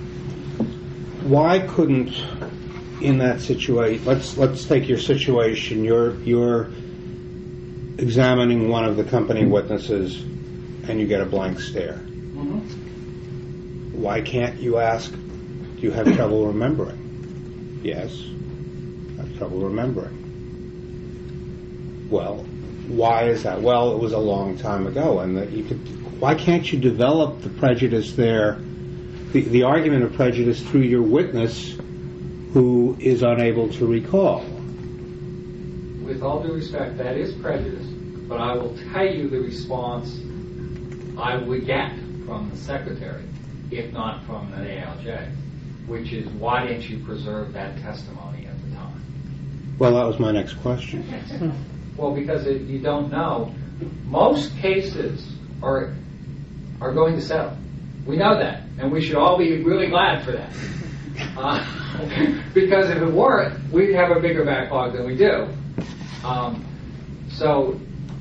Why couldn't, in that situation, let's let's take your situation. You're you're examining one of the company witnesses, and you get a blank stare. Mm-hmm. Why can't you ask? Do you have trouble remembering? Yes, I have trouble remembering. Well, why is that? Well, it was a long time ago, and that you could. Why can't you develop the prejudice there? The, the argument of prejudice through your witness who is unable to recall. With all due respect, that is prejudice, but I will tell you the response I would get from the Secretary, if not from the A L J, which is, why didn't you preserve that testimony at the time? Well, that was my next question. Well, because it, you don't know. Most cases are are going to settle. We know that, and we should all be really glad for that. Uh, because if it weren't, we'd have a bigger backlog than we do. Um, so,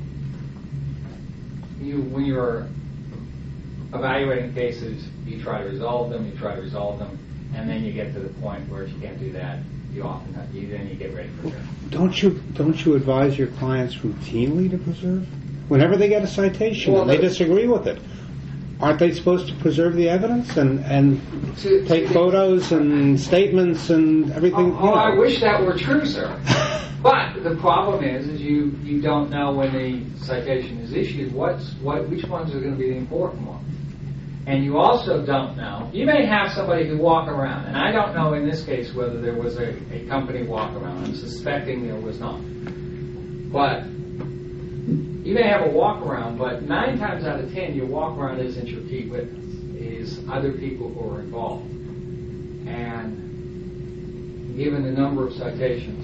you when you're evaluating cases, you try to resolve them, you try to resolve them, and then you get to the point where if you can't do that, you often have, you then you get ready for it. Don't you don't you advise your clients routinely to preserve? Whenever they get a citation Well, and they the- disagree with it, aren't they supposed to preserve the evidence and, and To- take to- photos and statements and everything? Oh, you oh, I know? wish that were true, sir. But the problem is, is you, you don't know when the citation is issued. What's what? Which ones are going to be the important ones? And you also don't know. You may have somebody who walk around, and I don't know in this case whether there was a, a company walk around. I'm suspecting there was not. But you may have a walk around, but nine times out of ten, your walk around isn't your key witness. It is other people who are involved. And given the number of citations,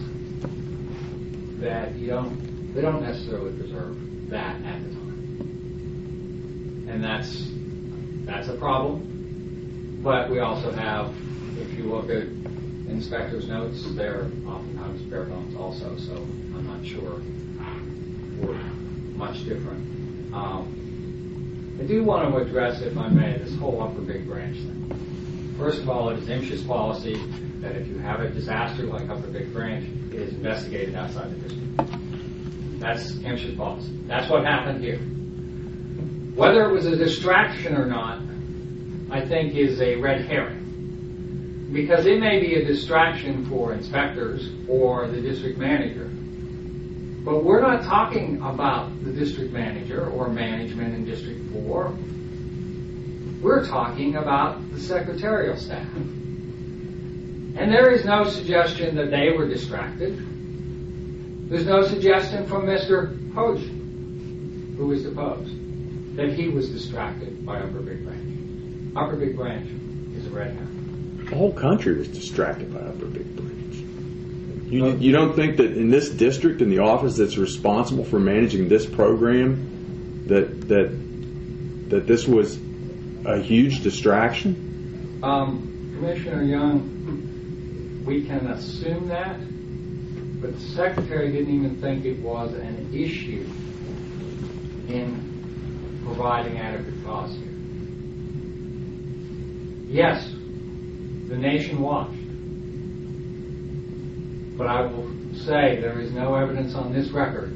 that you don't, they don't necessarily preserve that at the time. And that's that's a problem. But we also have, if you look at inspectors' notes, they're oftentimes bare bones also, so I'm not sure we're much different. Um, I do want to address, if I may, this whole Upper Big Branch thing. First of all, it is MSHA's policy that if you have a disaster like Upper Big Branch, it is investigated outside the district. That's MSHA's policy. That's what happened here. Whether it was a distraction or not, I think is a red herring. Because it may be a distraction for inspectors or the district manager. But we're not talking about the district manager or management in District four. We're talking about the secretarial staff. And there is no suggestion that they were distracted. There's no suggestion from Mister Hoge, who was deposed, that he was distracted by Upper Big Branch. Upper Big Branch is a red herring. The whole country was distracted by Upper Big Branch. You, you don't think that in this district, in the office that's responsible for managing this program, that that that this was a huge distraction? Um, Commissioner Young, we can assume that, but the Secretary didn't even think it was an issue in providing adequate cause here. Yes, the nation watched. But I will say there is no evidence on this record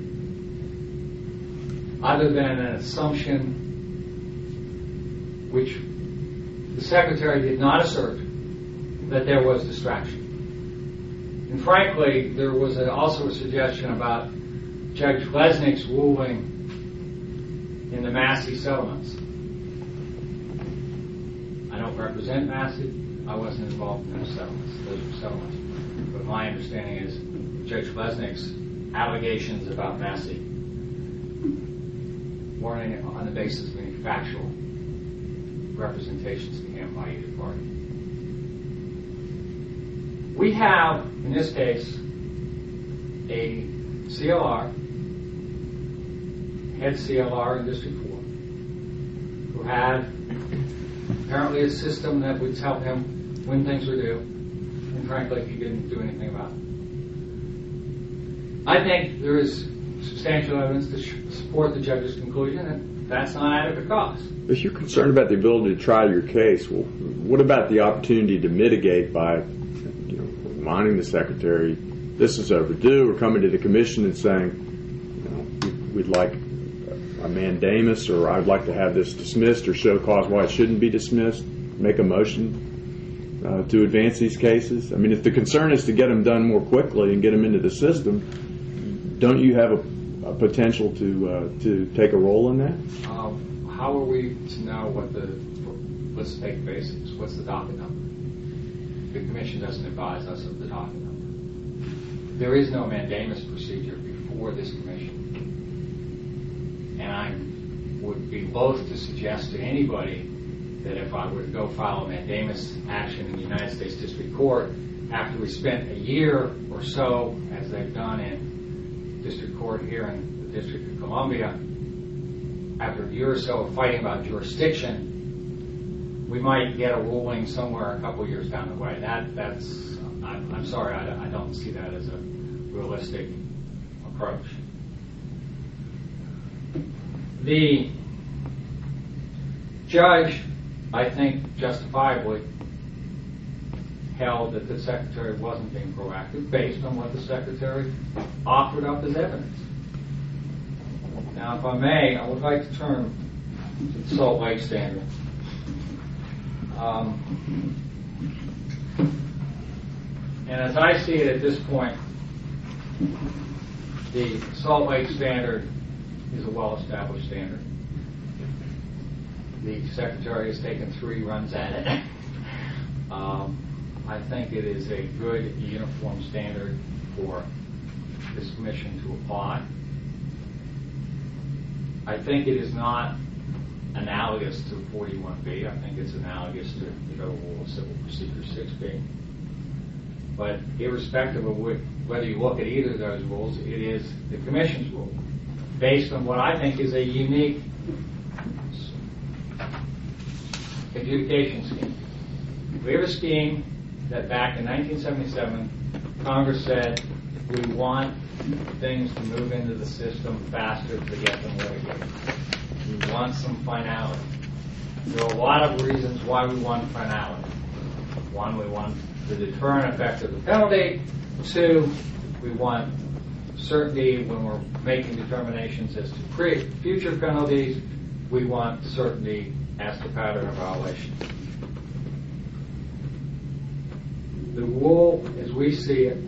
other than an assumption which the Secretary did not assert that there was distraction. And frankly, there was a, also a suggestion about Judge Lesnick's ruling in the Massey settlements. I don't represent Massey. I wasn't involved in those settlements. Those were settlements. But my understanding is Judge Lesnick's allegations about Massey weren't on the basis of any factual representations to him by either party. We have, in this case, a C L R, head C L R in District four, who had apparently a system that would tell him when things were due, and frankly, he didn't do anything about it. I think there is substantial evidence to sh- support the judge's conclusion that that's not adequate cause. If you're concerned about the ability to try your case, well, what about the opportunity to mitigate by, you know, reminding the Secretary this is overdue, or coming to the Commission and saying, you know, we'd like a mandamus, or I'd like to have this dismissed, or show cause why it shouldn't be dismissed, make a motion uh, to advance these cases? I mean, if the concern is to get them done more quickly and get them into the system, don't you have a, a potential to uh, to take a role in that? Um, how are we to know what the, let's take basics, what's the docket number? The Commission doesn't advise us of the docket number. There is no mandamus procedure before this Commission. And I would be loath to suggest to anybody that if I were to go file a mandamus action in the United States District Court, after we spent a year or so, as they've done in District Court here in the District of Columbia, after a year or so of fighting about jurisdiction, we might get a ruling somewhere a couple years down the way. That that's I'm, I'm sorry, I, I don't see that as a realistic approach. The judge, I think, justifiably held that the Secretary wasn't being proactive based on what the Secretary offered up as evidence. Now, if I may, I would like to turn to the Salt Lake Standard. Um, and as I see it at this point, the Salt Lake Standard is a well-established standard. The Secretary has taken three runs at it. um, I think it is a good, uniform standard for this Commission to apply. I think it is not analogous to forty-one B. I think it's analogous to the Federal Rule of Civil Procedure six B. But irrespective of whether you look at either of those rules, it is the Commission's rule, based on what I think is a unique adjudication scheme. We have a scheme that back in nineteen seventy-seven, Congress said we want things to move into the system faster to get them litigated. We want some finality. There are a lot of reasons why we want finality. One, we want the deterrent effect of the penalty. Two, we want certainty when we're making determinations as to pre- future penalties. We want certainty as to pattern of violation. The rule, as we see it,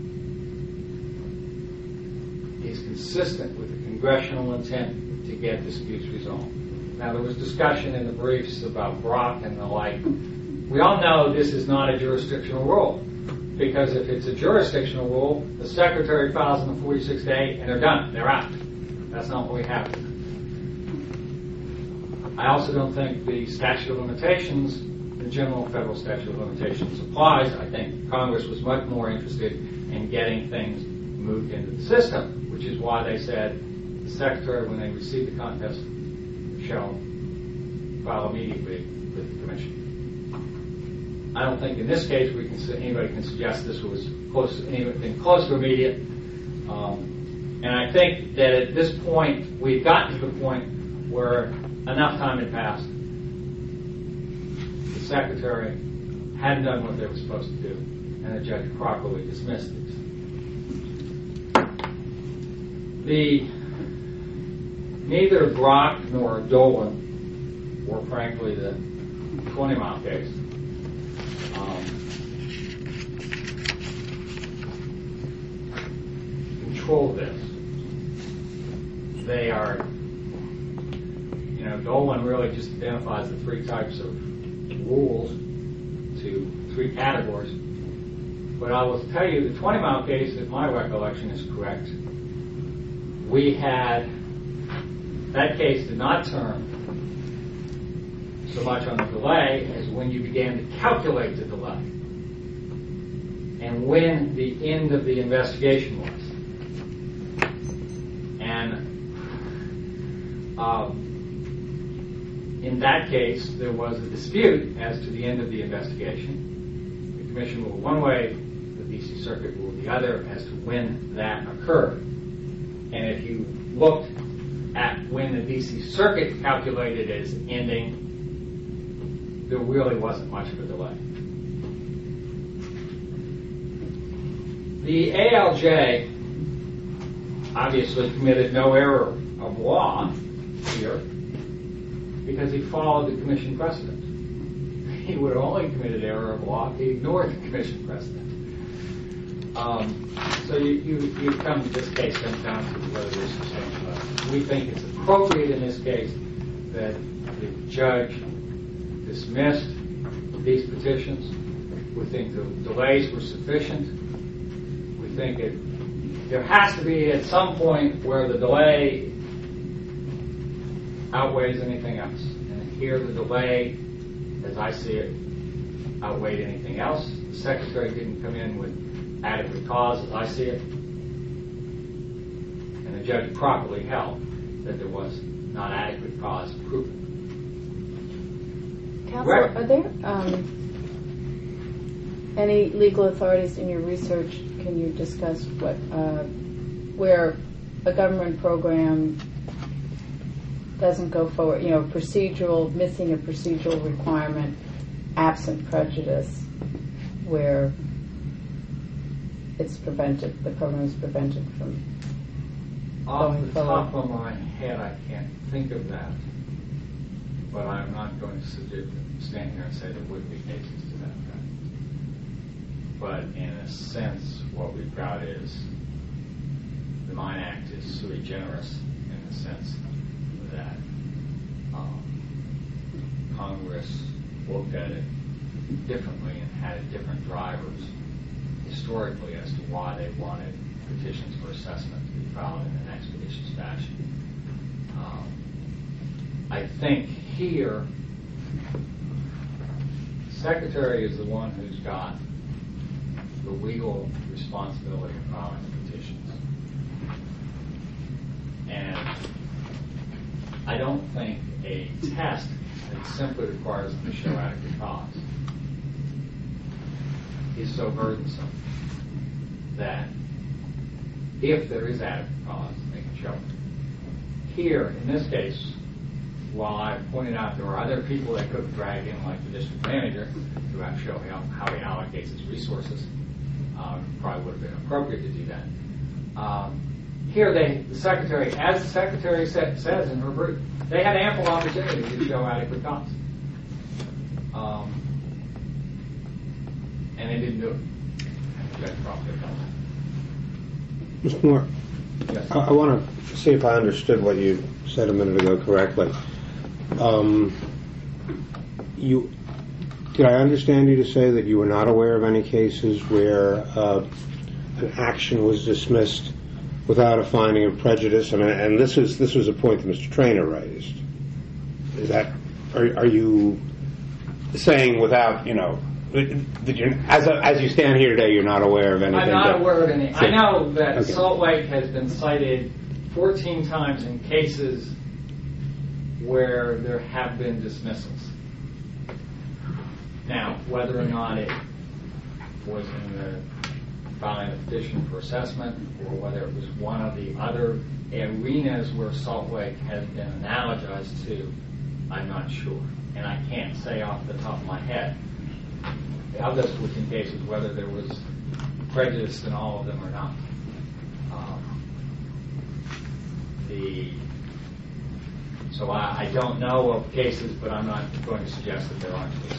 is consistent with the congressional intent to get disputes resolved. Now, there was discussion in the briefs about Brock and the like. We all know this is not a jurisdictional rule, because if it's a jurisdictional rule, the Secretary files in the forty-sixth day and they're done. They're out. That's not what we have. I also don't think the statute of limitations, the general federal statute of limitations, applies. I think Congress was much more interested in getting things moved into the system, which is why they said the Secretary, when they receive the contest, shall file immediately with the Commission. I don't think in this case we can anybody can suggest this was close anything close to immediate. Um, and I think that at this point we've gotten to the point where enough time had passed. The Secretary hadn't done what they were supposed to do, and the judge properly dismissed it. The neither Brock nor Dolan, or frankly the twenty mile case, um, control this. They are, you know, Dolan really just identifies the three types of rules to three categories. But I will tell you, the twenty mile case, if my recollection is correct, we had, that case did not turn so much on the delay as when you began to calculate the delay and when the end of the investigation was. And um, in that case, there was a dispute as to the end of the investigation. The Commission ruled one way, the D C Circuit ruled the other as to when that occurred. And if you looked at when the D C Circuit calculated as ending, there really wasn't much of a delay. The A L J obviously committed no error of law here because he followed the Commission precedent. He would have only committed error of law if he ignored the Commission precedent. Um, so you, you, you come to this case comes down to whether there's substantial evidence. We think it's appropriate in this case that the judge dismissed these petitions. We think the delays were sufficient. We think it there has to be at some point where the delay outweighs anything else. And here the delay, as I see it, outweighed anything else. The Secretary didn't come in with adequate cause, as I see it. And the judge properly held that there was not adequate cause proven. Counselor, Right. are there um, any legal authorities in your research? Can you discuss what uh, where a government program doesn't go forward? You know, procedural missing a procedural requirement, absent prejudice, where it's prevented, the program is prevented from Off going the forward. top of my head, I can't think of that. But I'm not going to suggest, stand here and say there would be cases to that effect. But in a sense, what we've got is the Mine Act is sui generis in the sense that um, Congress looked at it differently and had different drivers historically as to why they wanted petitions for assessment to be filed in an expeditious fashion. Um, I think here, the Secretary is the one who's got the legal responsibility of filing the petitions. And I don't think a test that simply requires them to show adequate cause is so burdensome that if there is adequate cause, they can show it. Here, in this case, while I pointed out there were other people that could have dragged in, like the district manager, to have show how, how he allocates his resources, um, probably would have been appropriate to do that. Um, here, they, the secretary, as the secretary said, says in her brief, they had ample opportunity to show adequate cause, um, and they didn't do it. And the judge probably felt that. Mister Moore, Yes. I, I want to see if I understood what you said a minute ago correctly. Um, you did I understand you to say that you were not aware of any cases where uh, an action was dismissed without a finding of prejudice? And, and this is this was a point that Mister Traynor raised. Is that are, are you saying without you know? Did you, as, a, as you stand here today, you're not aware of anything? I'm not that, aware of any. I know that okay. Salt Lake has been cited fourteen times in cases where there have been dismissals. Now, whether or not it was in the filing a petition for assessment or whether it was one of the other arenas where Salt Lake has been analogized to, I'm not sure. And I can't say off the top of my head of those fourteen cases whether there was prejudice in all of them or not. Um, the so I, I don't know of cases, but I'm not going to suggest that there aren't cases.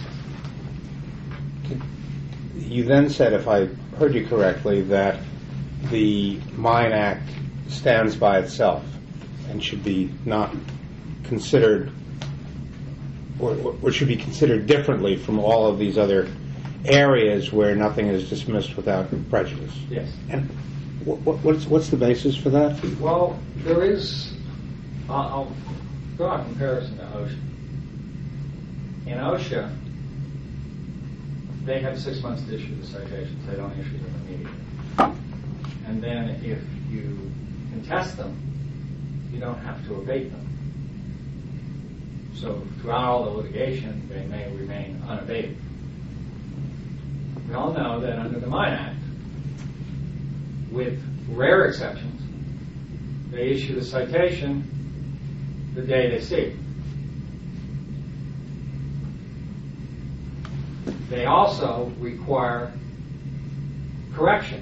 You then said, if I heard you correctly, that the Mine Act stands by itself and should be not considered, or, or should be considered differently from all of these other areas where nothing is dismissed without prejudice. Yes. And what, what's what's the basis for that? Well, there is. I'll, I'll draw a comparison to OSHA. In OSHA, they have six months to issue the citations. They don't issue them immediately. And then if you contest them, you don't have to abate them. So throughout all the litigation, they may remain unabated. We all know that under the Mine Act, with rare exceptions, they issue the citation the day they see it. They also require correction,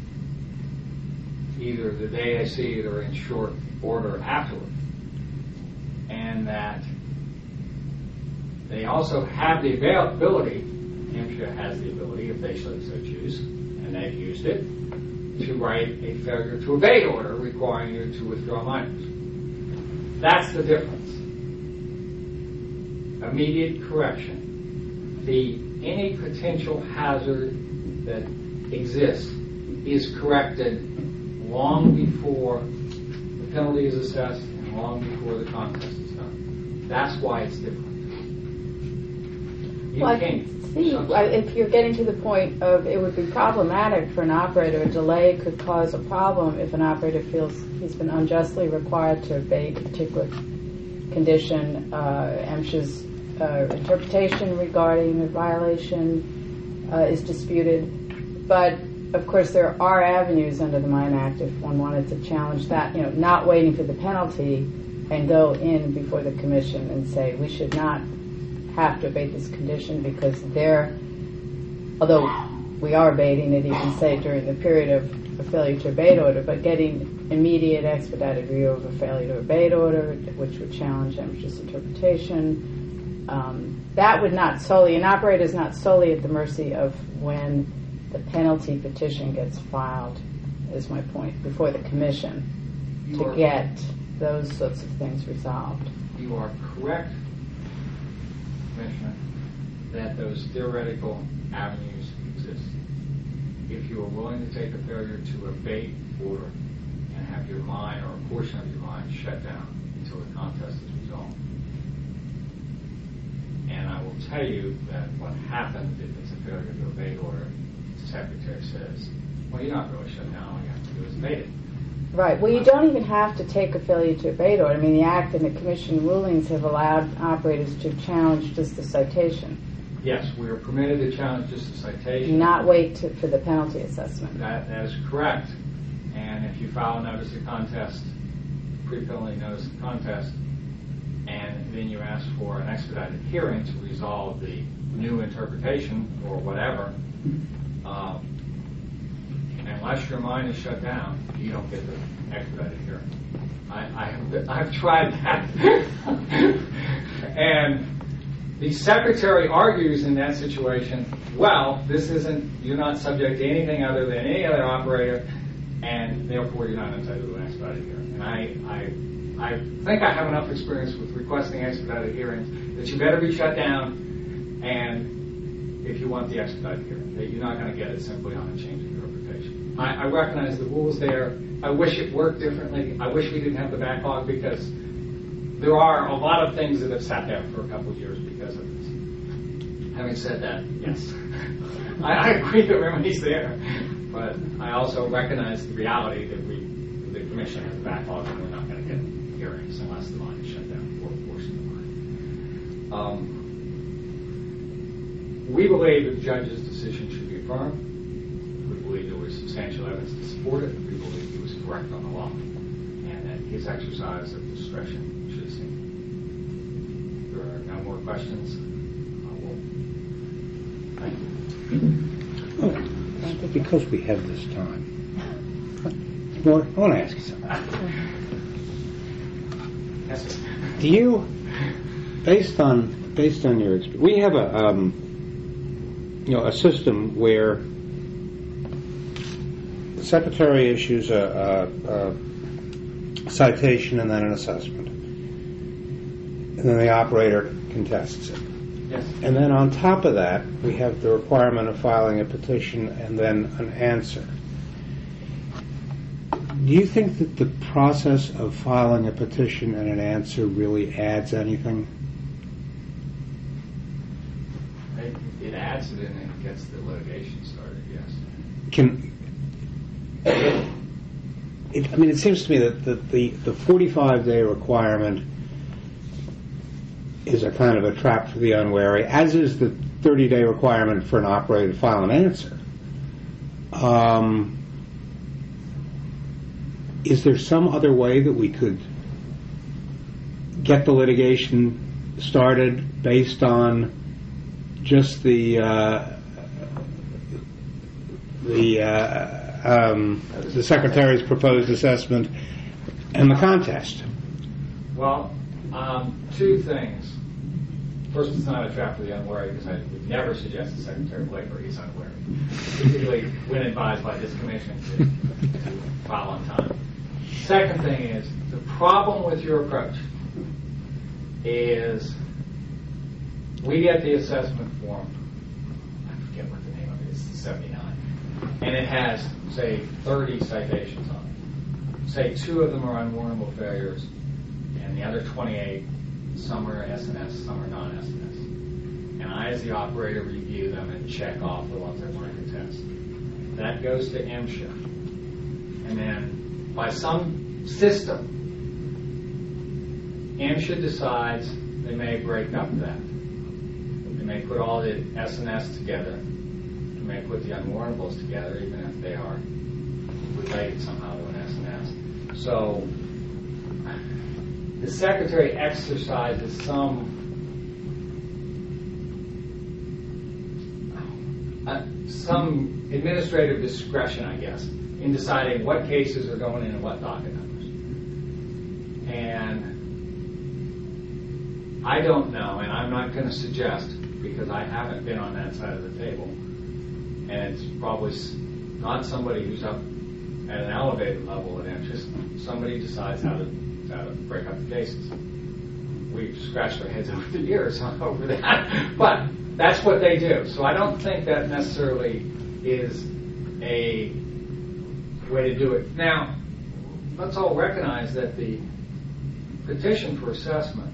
either the day they see it or in short order afterward. And that they also have the availability, MSHA has the ability, if they so choose, and they've used it, to write a failure to abate order requiring you to withdraw minors. That's the difference. Immediate correction. The any potential hazard that exists is corrected long before the penalty is assessed and long before the contest is done. That's why it's different. You Well, I can't. can see uh, if you're getting to the point of it would be problematic for an operator. A delay could cause a problem if an operator feels he's been unjustly required to abate a particular condition. Uh, MSHA's uh, interpretation regarding the violation uh, is disputed. But, of course, there are avenues under the Mine Act if one wanted to challenge that, you know, not waiting for the penalty and go in before the commission and say we should not have to abate this condition because they're, although we are abating it, even say during the period of a failure to abate order, but getting immediate expedited review of a failure to abate order, which would challenge MSHA's interpretation. Um, that would not solely, an operator is not solely at the mercy of when the penalty petition gets filed, is my point, before the commission You to are- get those sorts of things resolved. You are correct, Commissioner, that those theoretical avenues exist. If you are willing to take a failure to abate order and have your mine or a portion of your mine shut down until the contest is resolved. And I will tell you that what happens if it's a failure to abate order, the Secretary says, well, you're not really shut down, all you have to do is abate it. Right. Well, you don't even have to take a failure to abate order. I mean, the Act and the Commission rulings have allowed operators to challenge just the citation, Yes, we are permitted to challenge just the citation. not wait to, for the penalty assessment. That, that is correct. And if you file a notice of contest, pre-penalty notice of contest, and then you ask for an expedited hearing to resolve the new interpretation or whatever, um, unless your mine is shut down, you don't get the expedited hearing. I, I have, I've tried that. And the Secretary argues in that situation, well, this isn't, you're not subject to anything other than any other operator, and therefore you're not entitled to an expedited hearing. And I, I, I think I have enough experience with requesting expedited hearings that you better be shut down, and if you want the expedited hearing, that you're not going to get it simply on a change in interpretation. I, I recognize the rules there. I wish it worked differently. I wish we didn't have the backlog because there are a lot of things that have sat there for a couple of years because of this. Having said that, yes, I, I agree the remedy's there, but I also recognize the reality that we, the Commission has a backlog and we're not going to get hearings unless the mine is shut down for a portion of the mine. Um, we believe that the judge's decision should be affirmed. We believe there was substantial evidence to support it. We believe he was correct on the law, and that his exercise of discretion should stand. If there are no more questions, I will thank you. Oh, because we have this time. More, I want to ask you something. Do you, based on based on your experience, we have a um, you know a system where the secretary issues a, a, a citation and then an assessment, and then the operator contests it. Yes. And then on top of that, we have the requirement of filing a petition and then an answer. Do you think that the process of filing a petition and an answer really adds anything? It, it adds it in and it gets the litigation started, yes. Can it, I mean, it seems to me that the, the, the forty-five day requirement is a kind of a trap for the unwary, as is the thirty day requirement for an operator to file an answer. Um, is there some other way that we could get the litigation started based on just the uh, the uh, um, the secretary's proposed assessment and the contest? Well, um, two things. First, it's not a trap for the unwary because I would never suggest the Secretary of Labor is unwary, particularly when advised by this commission to, to file on time. Second thing is, the problem with your approach is we get the assessment form, I forget what the name of it is, it's seventy-nine, and it has, say, thirty citations on it. Say two of them are unwarrantable failures, and the other twenty-eight, some are S N S, some are non-S N S. And I, as the operator, review them and check off the ones I want to contest. That goes to MSHA. And then, by some system, MSHA decides they may break up that. They may put all the S N S together. They may put the unwarrantables together, even if they are related somehow to an S N S. So, the Secretary exercises some uh, some administrative discretion, I guess, in deciding what cases are going in and what docket numbers. And I don't know, and I'm not going to suggest, because I haven't been on that side of the table, and it's probably not somebody who's up at an elevated level, and it's just somebody decides how to how to break up the cases. We've scratched our heads over the years over that, but that's what they do. So I don't think that necessarily is a way to do it. Now, let's all recognize that the petition for assessment,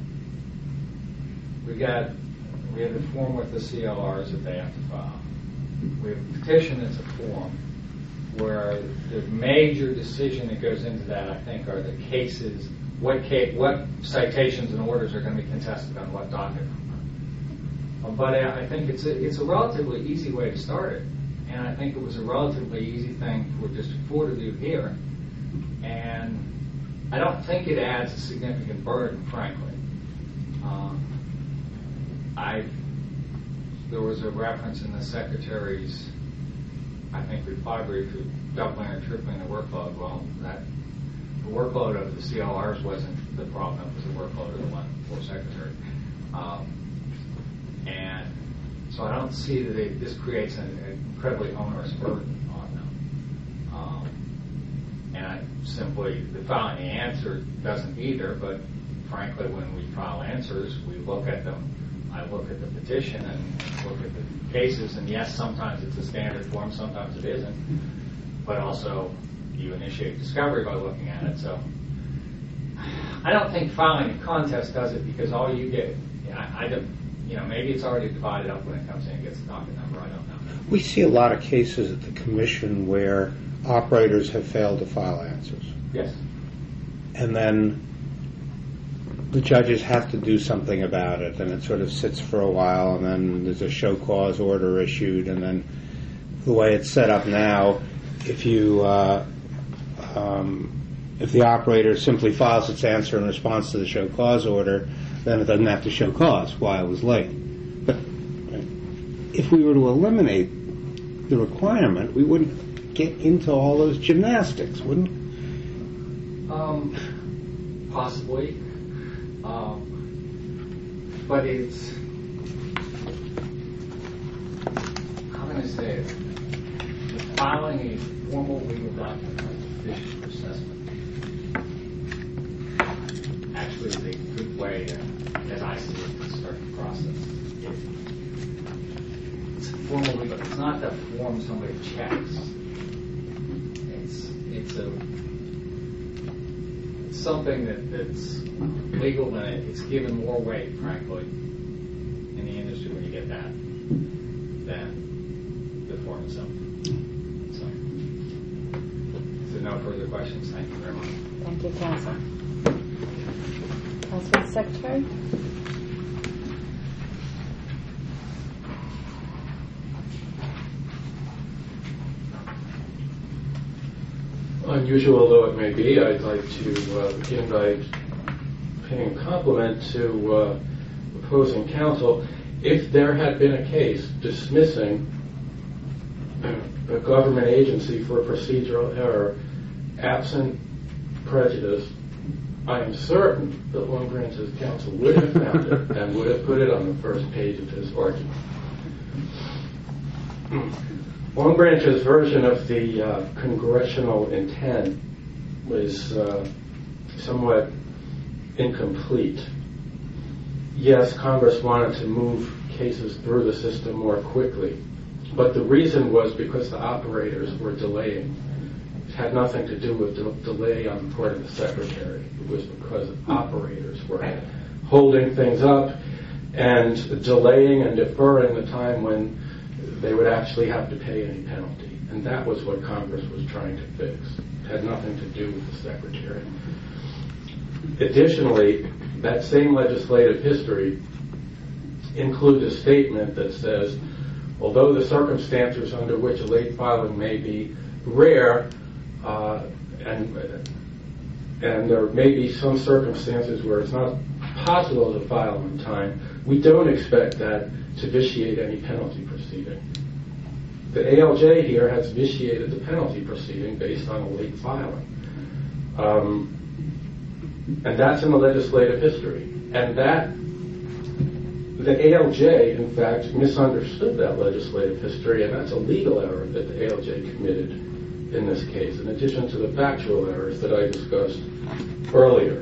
we got we have a form with the C L Rs that they have to file. We have a petition that's a form where the major decision that goes into that, I think, are the cases. What case, what citations and orders are going to be contested on what docket number? But I think it's a, it's a relatively easy way to start it, and I think it was a relatively easy thing for District four to do here, and I don't think it adds a significant burden, frankly. Um, I there was a reference in the Secretary's, I think, reply brief to doubling or tripling the workload. Well, that the workload of the C L Rs wasn't the problem; it was the workload of the one for Secretary. Um, and so I don't see that it, this creates an incredibly onerous burden on them. Um, and I simply, the filing the answer doesn't either. But frankly, when we file answers, we look at them. I look at the petition and look at the cases, and yes, sometimes it's a standard form, sometimes it isn't. But also, you initiate discovery by looking at it. So I don't think filing a contest does it, because all you get, I, I don't, you know, maybe it's already divided up when it comes in and gets the docket number. I don't know. We see a lot of cases at the Commission where operators have failed to file answers. Yes. And then the judges have to do something about it, and it sort of sits for a while, and then there's a show cause order issued, and then the way it's set up now, if you uh, um, if the operator simply files its answer in response to the show cause order, then it doesn't have to show cause why it was late. But if we were to eliminate the requirement, we wouldn't get into all those gymnastics, wouldn't we? Um, possibly. Um, but it's, how can I say it? Filing a formal legal document like a fishing assessment actually is a good way, uh, as I see it, to start the process. It, it's formal legal. It's not the form somebody checks. It's it's a it's something that, that's legal, and it, it's given more weight, frankly, in the industry when you get that than the form itself. So, so no further questions. Thank you very much. Thank you, Counsel. Counsel Secretary? Unusual though it may be, I'd like to uh, begin by paying a compliment to uh, opposing counsel. If there had been a case dismissing a government agency for procedural error absent prejudice, I am certain that Long Branch's counsel would have found it and would have put it on the first page of his argument. Long Branch's version of the uh, congressional intent was uh, somewhat incomplete. Yes, Congress wanted to move cases through the system more quickly, but the reason was because the operators were delaying. It had nothing to do with de- delay on the part of the Secretary. It was because operators were holding things up and delaying and deferring the time when they would actually have to pay any penalty. And that was what Congress was trying to fix. It had nothing to do with the Secretary. Additionally, that same legislative history includes a statement that says, although the circumstances under which a late filing may be rare, uh, and and there may be some circumstances where it's not possible to file on time, we don't expect that to vitiate any penalty proceeding. The A L J here has vitiated the penalty proceeding based on a late filing. Um, and that's in the legislative history. And that, the A L J, in fact, misunderstood that legislative history, and that's a legal error that the A L J committed in this case, in addition to the factual errors that I discussed earlier.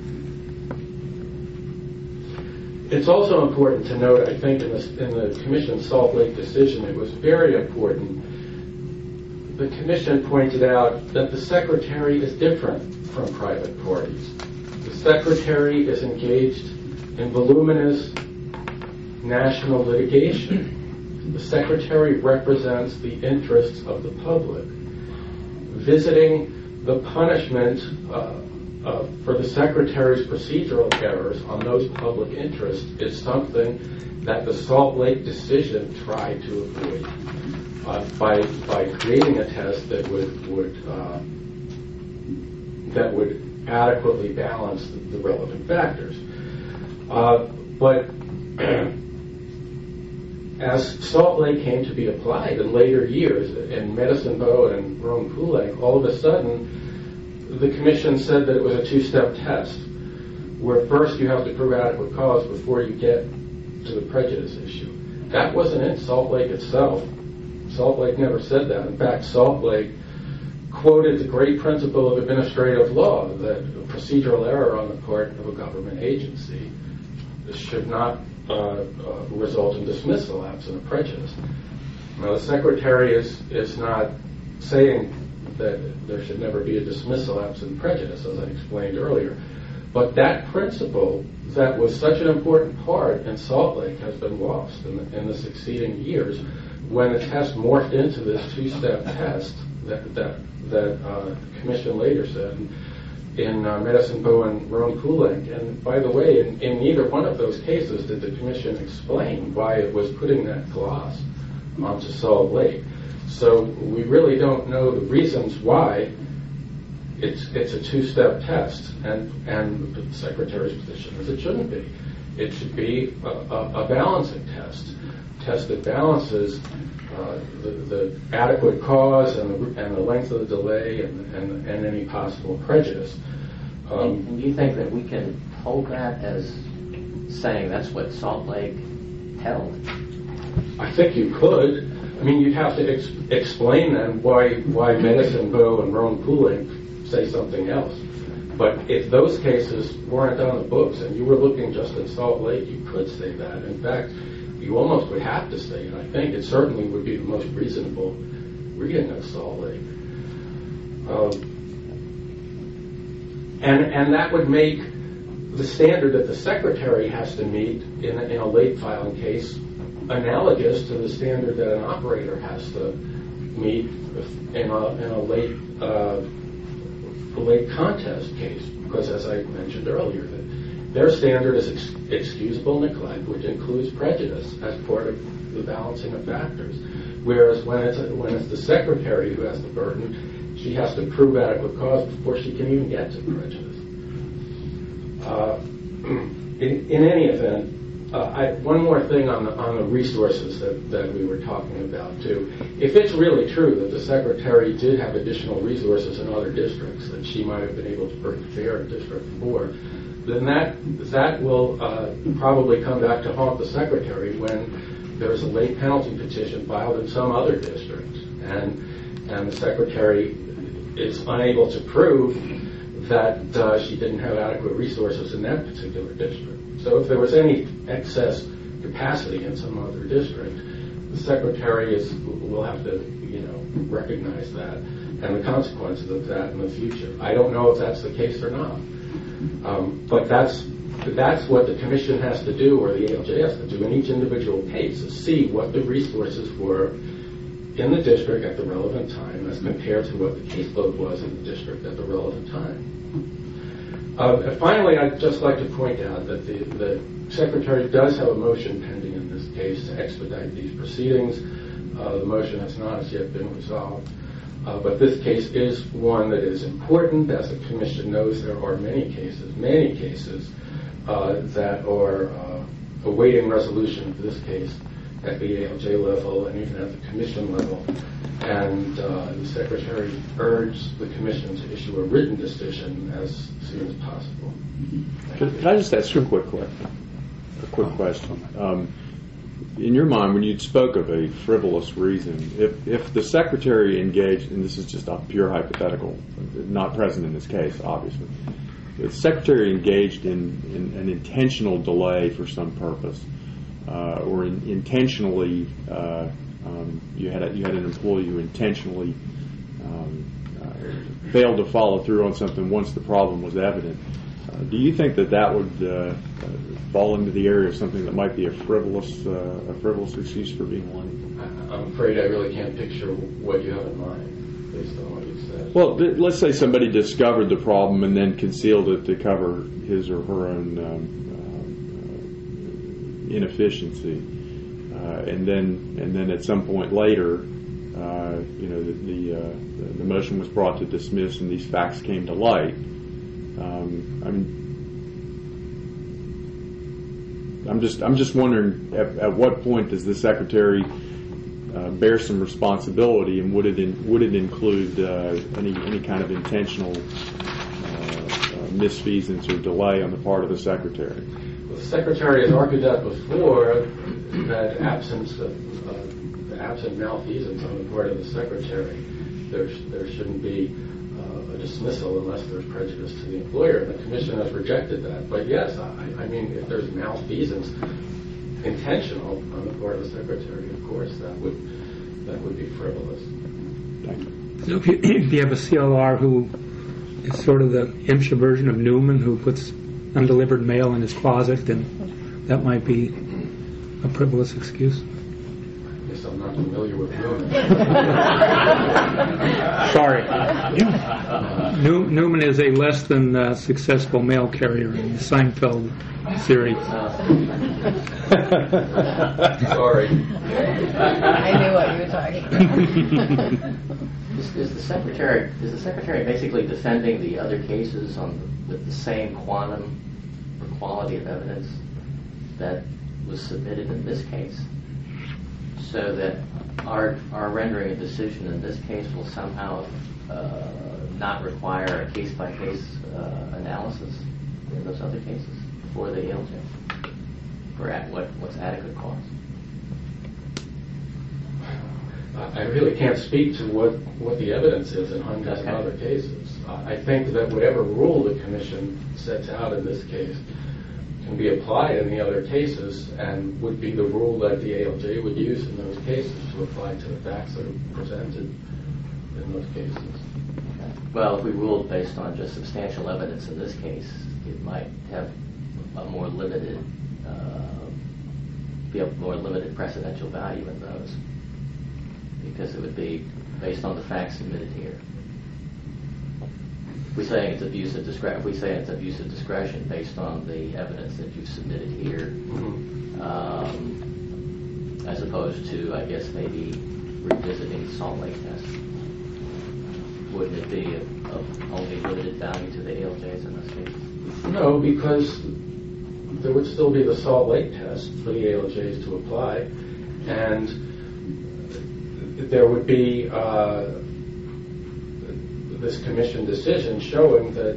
It's also important to note, I think, in, this, in the Commission's Salt Lake decision, it was very important. The Commission pointed out that the Secretary is different from private parties. The Secretary is engaged in voluminous national litigation. The Secretary represents the interests of the public. Visiting the punishment uh, Uh, for the Secretary's procedural errors on those public interests is something that the Salt Lake decision tried to avoid uh, by by creating a test that would would uh, that would adequately balance the, the relevant factors. Uh, but as Salt Lake came to be applied in later years in Medicine Bow and Rome Pool Lake, all of a sudden the Commission said that it was a two-step test, where first you have to prove adequate cause before you get to the prejudice issue. That wasn't in Salt Lake itself. Salt Lake never said that. In fact, Salt Lake quoted the great principle of administrative law, that a procedural error on the part of a government agency should not uh, uh, result in dismissal absent a prejudice. Now, the Secretary is, is not saying that there should never be a dismissal absent prejudice, as I explained earlier. But that principle that was such an important part in Salt Lake has been lost in the, in the succeeding years when the test morphed into this two-step test that that, that uh, the Commission later said in uh, Medicine Bow and Rome Pool Lake. And by the way, in, in neither one of those cases did the Commission explain why it was putting that gloss onto Salt Lake. So we really don't know the reasons why it's it's a two-step test, and and the Secretary's position is it shouldn't be. It should be a, a, a balancing test, test that balances uh, the, the adequate cause and the, and the length of the delay and and, and any possible prejudice. Um, and do you think that we can hold that as saying that's what Salt Lake held? I think you could. I mean, you'd have to ex- explain then why why Medicine Bow and Rome Pooling say something else. But if those cases weren't on the books and you were looking just at Salt Lake, you could say that. In fact, you almost would have to say it. I think it certainly would be the most reasonable reading of Salt Lake. Um, and and that would make the standard that the secretary has to meet in a, in a late filing case analogous to the standard that an operator has to meet in a, in a late uh, a late contest case, because as I mentioned earlier, that their standard is ex- excusable neglect, which includes prejudice as part of the balancing of factors. Whereas when it's a, when it's the secretary who has the burden, she has to prove adequate cause before she can even get to prejudice. Uh, in, in any event, uh, I, one more thing on the on the resources that, that we were talking about too. If it's really true that the secretary did have additional resources in other districts that she might have been able to bring to bear in District Four, then that that will uh, probably come back to haunt the secretary when there's a late penalty petition filed in some other district, and and the secretary is unable to prove that uh, she didn't have adequate resources in that particular district. So if there was any excess capacity in some other district, the secretary is will have to, you know, recognize that and the consequences of that in the future. I don't know if that's the case or not, um, but that's that's what the commission has to do, or the A L J has to do in each individual case, is see what the resources were in the district at the relevant time as compared to what the caseload was in the district at the relevant time. Uh, and finally, I'd just like to point out that the, the Secretary does have a motion pending in this case to expedite these proceedings. Uh, the motion has not as yet been resolved. Uh, but this case is one that is important. As the Commission knows, there are many cases, many cases, uh, that are uh, awaiting resolution of this case at the A L J level and even at the Commission level. And uh, the Secretary urged the Commission to issue a written decision as soon as possible. Could, could I just ask you a quick question? A quick question. Um, in your mind, when you spoke of a frivolous reason, if if the Secretary engaged, and this is just a pure hypothetical, not present in this case, obviously, if the Secretary engaged in, in an intentional delay for some purpose, uh, or in, intentionally uh, Um, you had a, you had an employee who intentionally um, uh, failed to follow through on something once the problem was evident. Uh, do you think that that would uh, uh, fall into the area of something that might be a frivolous uh, a frivolous excuse for being late? I'm afraid I really can't picture what you have in mind based on what you said. Well, th- let's say somebody discovered the problem and then concealed it to cover his or her own um, uh, inefficiency. Uh, and then, and then at some point later, uh, you know, the the, uh, the motion was brought to dismiss, and these facts came to light. Um, I mean, I'm just I'm just wondering at, at what point does the Secretary uh, bear some responsibility, and would it in, would it include uh, any any kind of intentional uh, uh, misfeasance or delay on the part of the Secretary? The Secretary has argued that before, that absence of uh, absent malfeasance on the part of the Secretary, there sh- there shouldn't be uh, a dismissal unless there's prejudice to the employer. And the Commission has rejected that. But yes, I, I mean, if there's malfeasance intentional on the part of the Secretary, of course, that would that would be frivolous. Thank you. So if you, if you have a C L R who is sort of the IMSHA version of Newman, who puts undelivered mail in his closet, then that might be a frivolous excuse. I guess I'm not familiar with Newman. Sorry. New, Newman is a less than uh, successful mail carrier in the Seinfeld series. Sorry. I knew what you were talking about. Is, is the secretary is the secretary basically defending the other cases on with the same quantum or quality of evidence that was submitted in this case, so that our our rendering a decision in this case will somehow uh, not require a case by case analysis in those other cases? before the A L J for at what what's adequate cause? I really can't speak to what, what the evidence is in hundreds Okay. of other cases. I think that whatever rule the commission sets out in this case can be applied in the other cases and would be the rule that the A L J would use in those cases to apply to the facts that are presented in those cases. Well, if we ruled based on just substantial evidence in this case, it might have a more limited, uh, be a more limited precedential value in those, because it would be based on the facts submitted here. If we say it's abuse of discretion, if we say it's abuse of discretion based on the evidence that you've submitted here, Mm-hmm. um, as opposed to, I guess, maybe revisiting the Salt Lake test, wouldn't it be of, of only limited value to the A L Js in this case? No, because there would still be the Salt Lake test for the A L Js to apply, and there would be uh, this commission decision showing that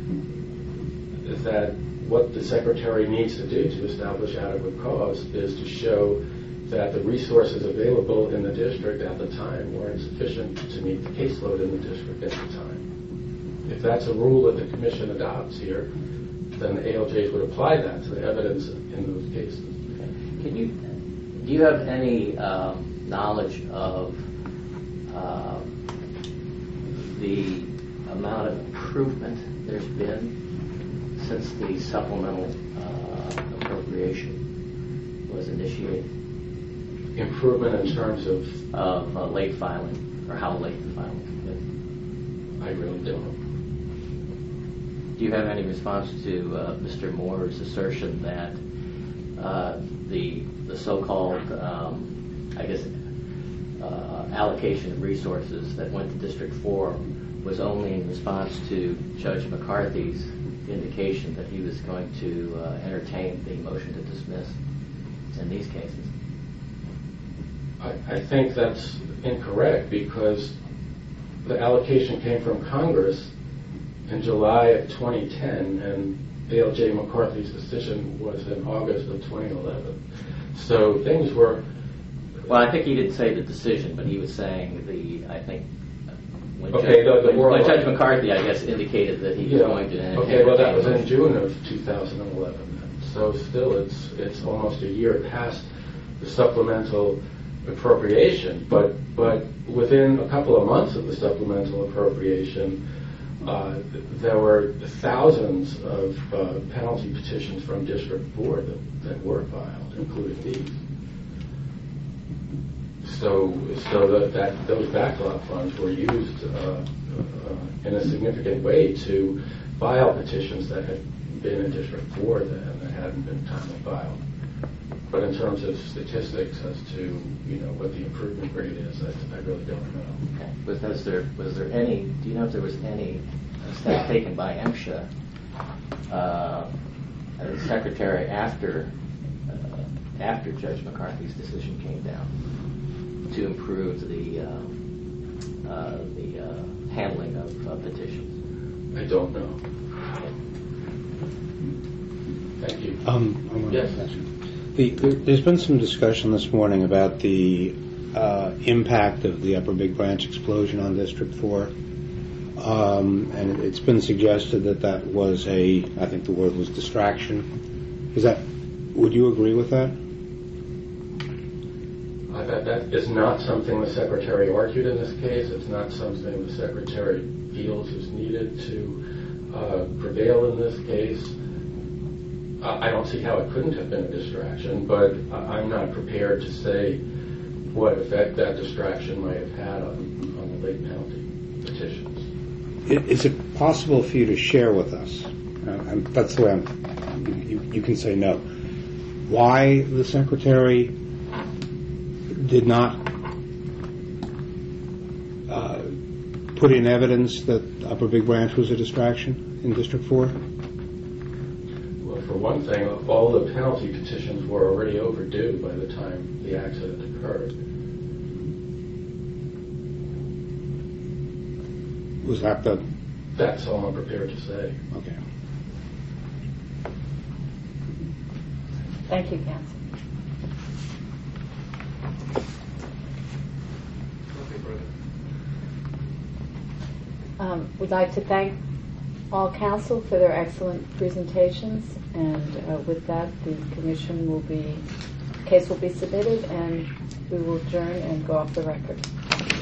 that what the secretary needs to do to establish adequate cause is to show that the resources available in the district at the time weren't sufficient to meet the caseload in the district at the time. If that's a rule that the commission adopts here, then the A L Js would apply that to the evidence in those cases. Can you, do you have any um, knowledge of uh, the amount of improvement there's been since the supplemental uh, appropriation was initiated? Improvement in terms of, Of uh, late filing, or how late the filing has been? I really don't know. Do you have any response to uh, Mister Moore's assertion that uh, the the so-called, um, I guess, uh, allocation of resources that went to District four was only in response to Judge McCarthy's indication that he was going to uh, entertain the motion to dismiss in these cases? I, I think that's incorrect because the allocation came from Congress in July of twenty ten, and A L J McCarthy's decision was in August of twenty eleven. So things were... Well, I think he didn't say the decision, but he was saying the, I think, when, Okay, Judge, the- the when, when world- Judge McCarthy, I guess, indicated that he was Yeah. going to entertain. Okay, well, that was in motion. June of two thousand eleven. So still, it's it's almost a year past the supplemental appropriation. But but within a couple of months of the supplemental appropriation, uh, there were thousands of uh, penalty petitions from District four that, that were filed, including these. So so that, that those backlog funds were used uh, uh, in a significant way to file petitions that had been in District four that, and that hadn't been timely filed. But in terms of statistics as to you know what the improvement rate is, I, I really don't know. Okay. Was, was there was there any? Do you know if there was any steps taken by MSHA, uh, as secretary after uh, after Judge McCarthy's decision came down to improve the uh, uh, the uh, handling of uh, petitions? I don't know. Thank you. Um, I wanna Yes. ask you. The, there, there's been some discussion this morning about the uh, impact of the Upper Big Branch explosion on District four. Um, and it's been suggested that that was a, I think the word was distraction. Is that, would you agree with that? Uh, that, that is not something the Secretary argued in this case. It's not something the Secretary feels is needed to uh, prevail in this case. Uh, I don't see how it couldn't have been a distraction, but I- I'm not prepared to say what effect that distraction might have had on, on the late penalty petitions. I- Is it possible for you to share with us, uh, and that's the way I'm, you, you can say no, why the Secretary did not uh, put in evidence that Upper Big Branch was a distraction in District four? Well, for one thing, all the penalty petitions were already overdue by the time the accident occurred. Was that the... That's all I'm prepared to say. Okay. Thank you, counsel. Nothing further. Um, we'd like to thank all counsel for their excellent presentations, and uh, with that, the commission will be, case will be submitted, and we will adjourn and go off the record.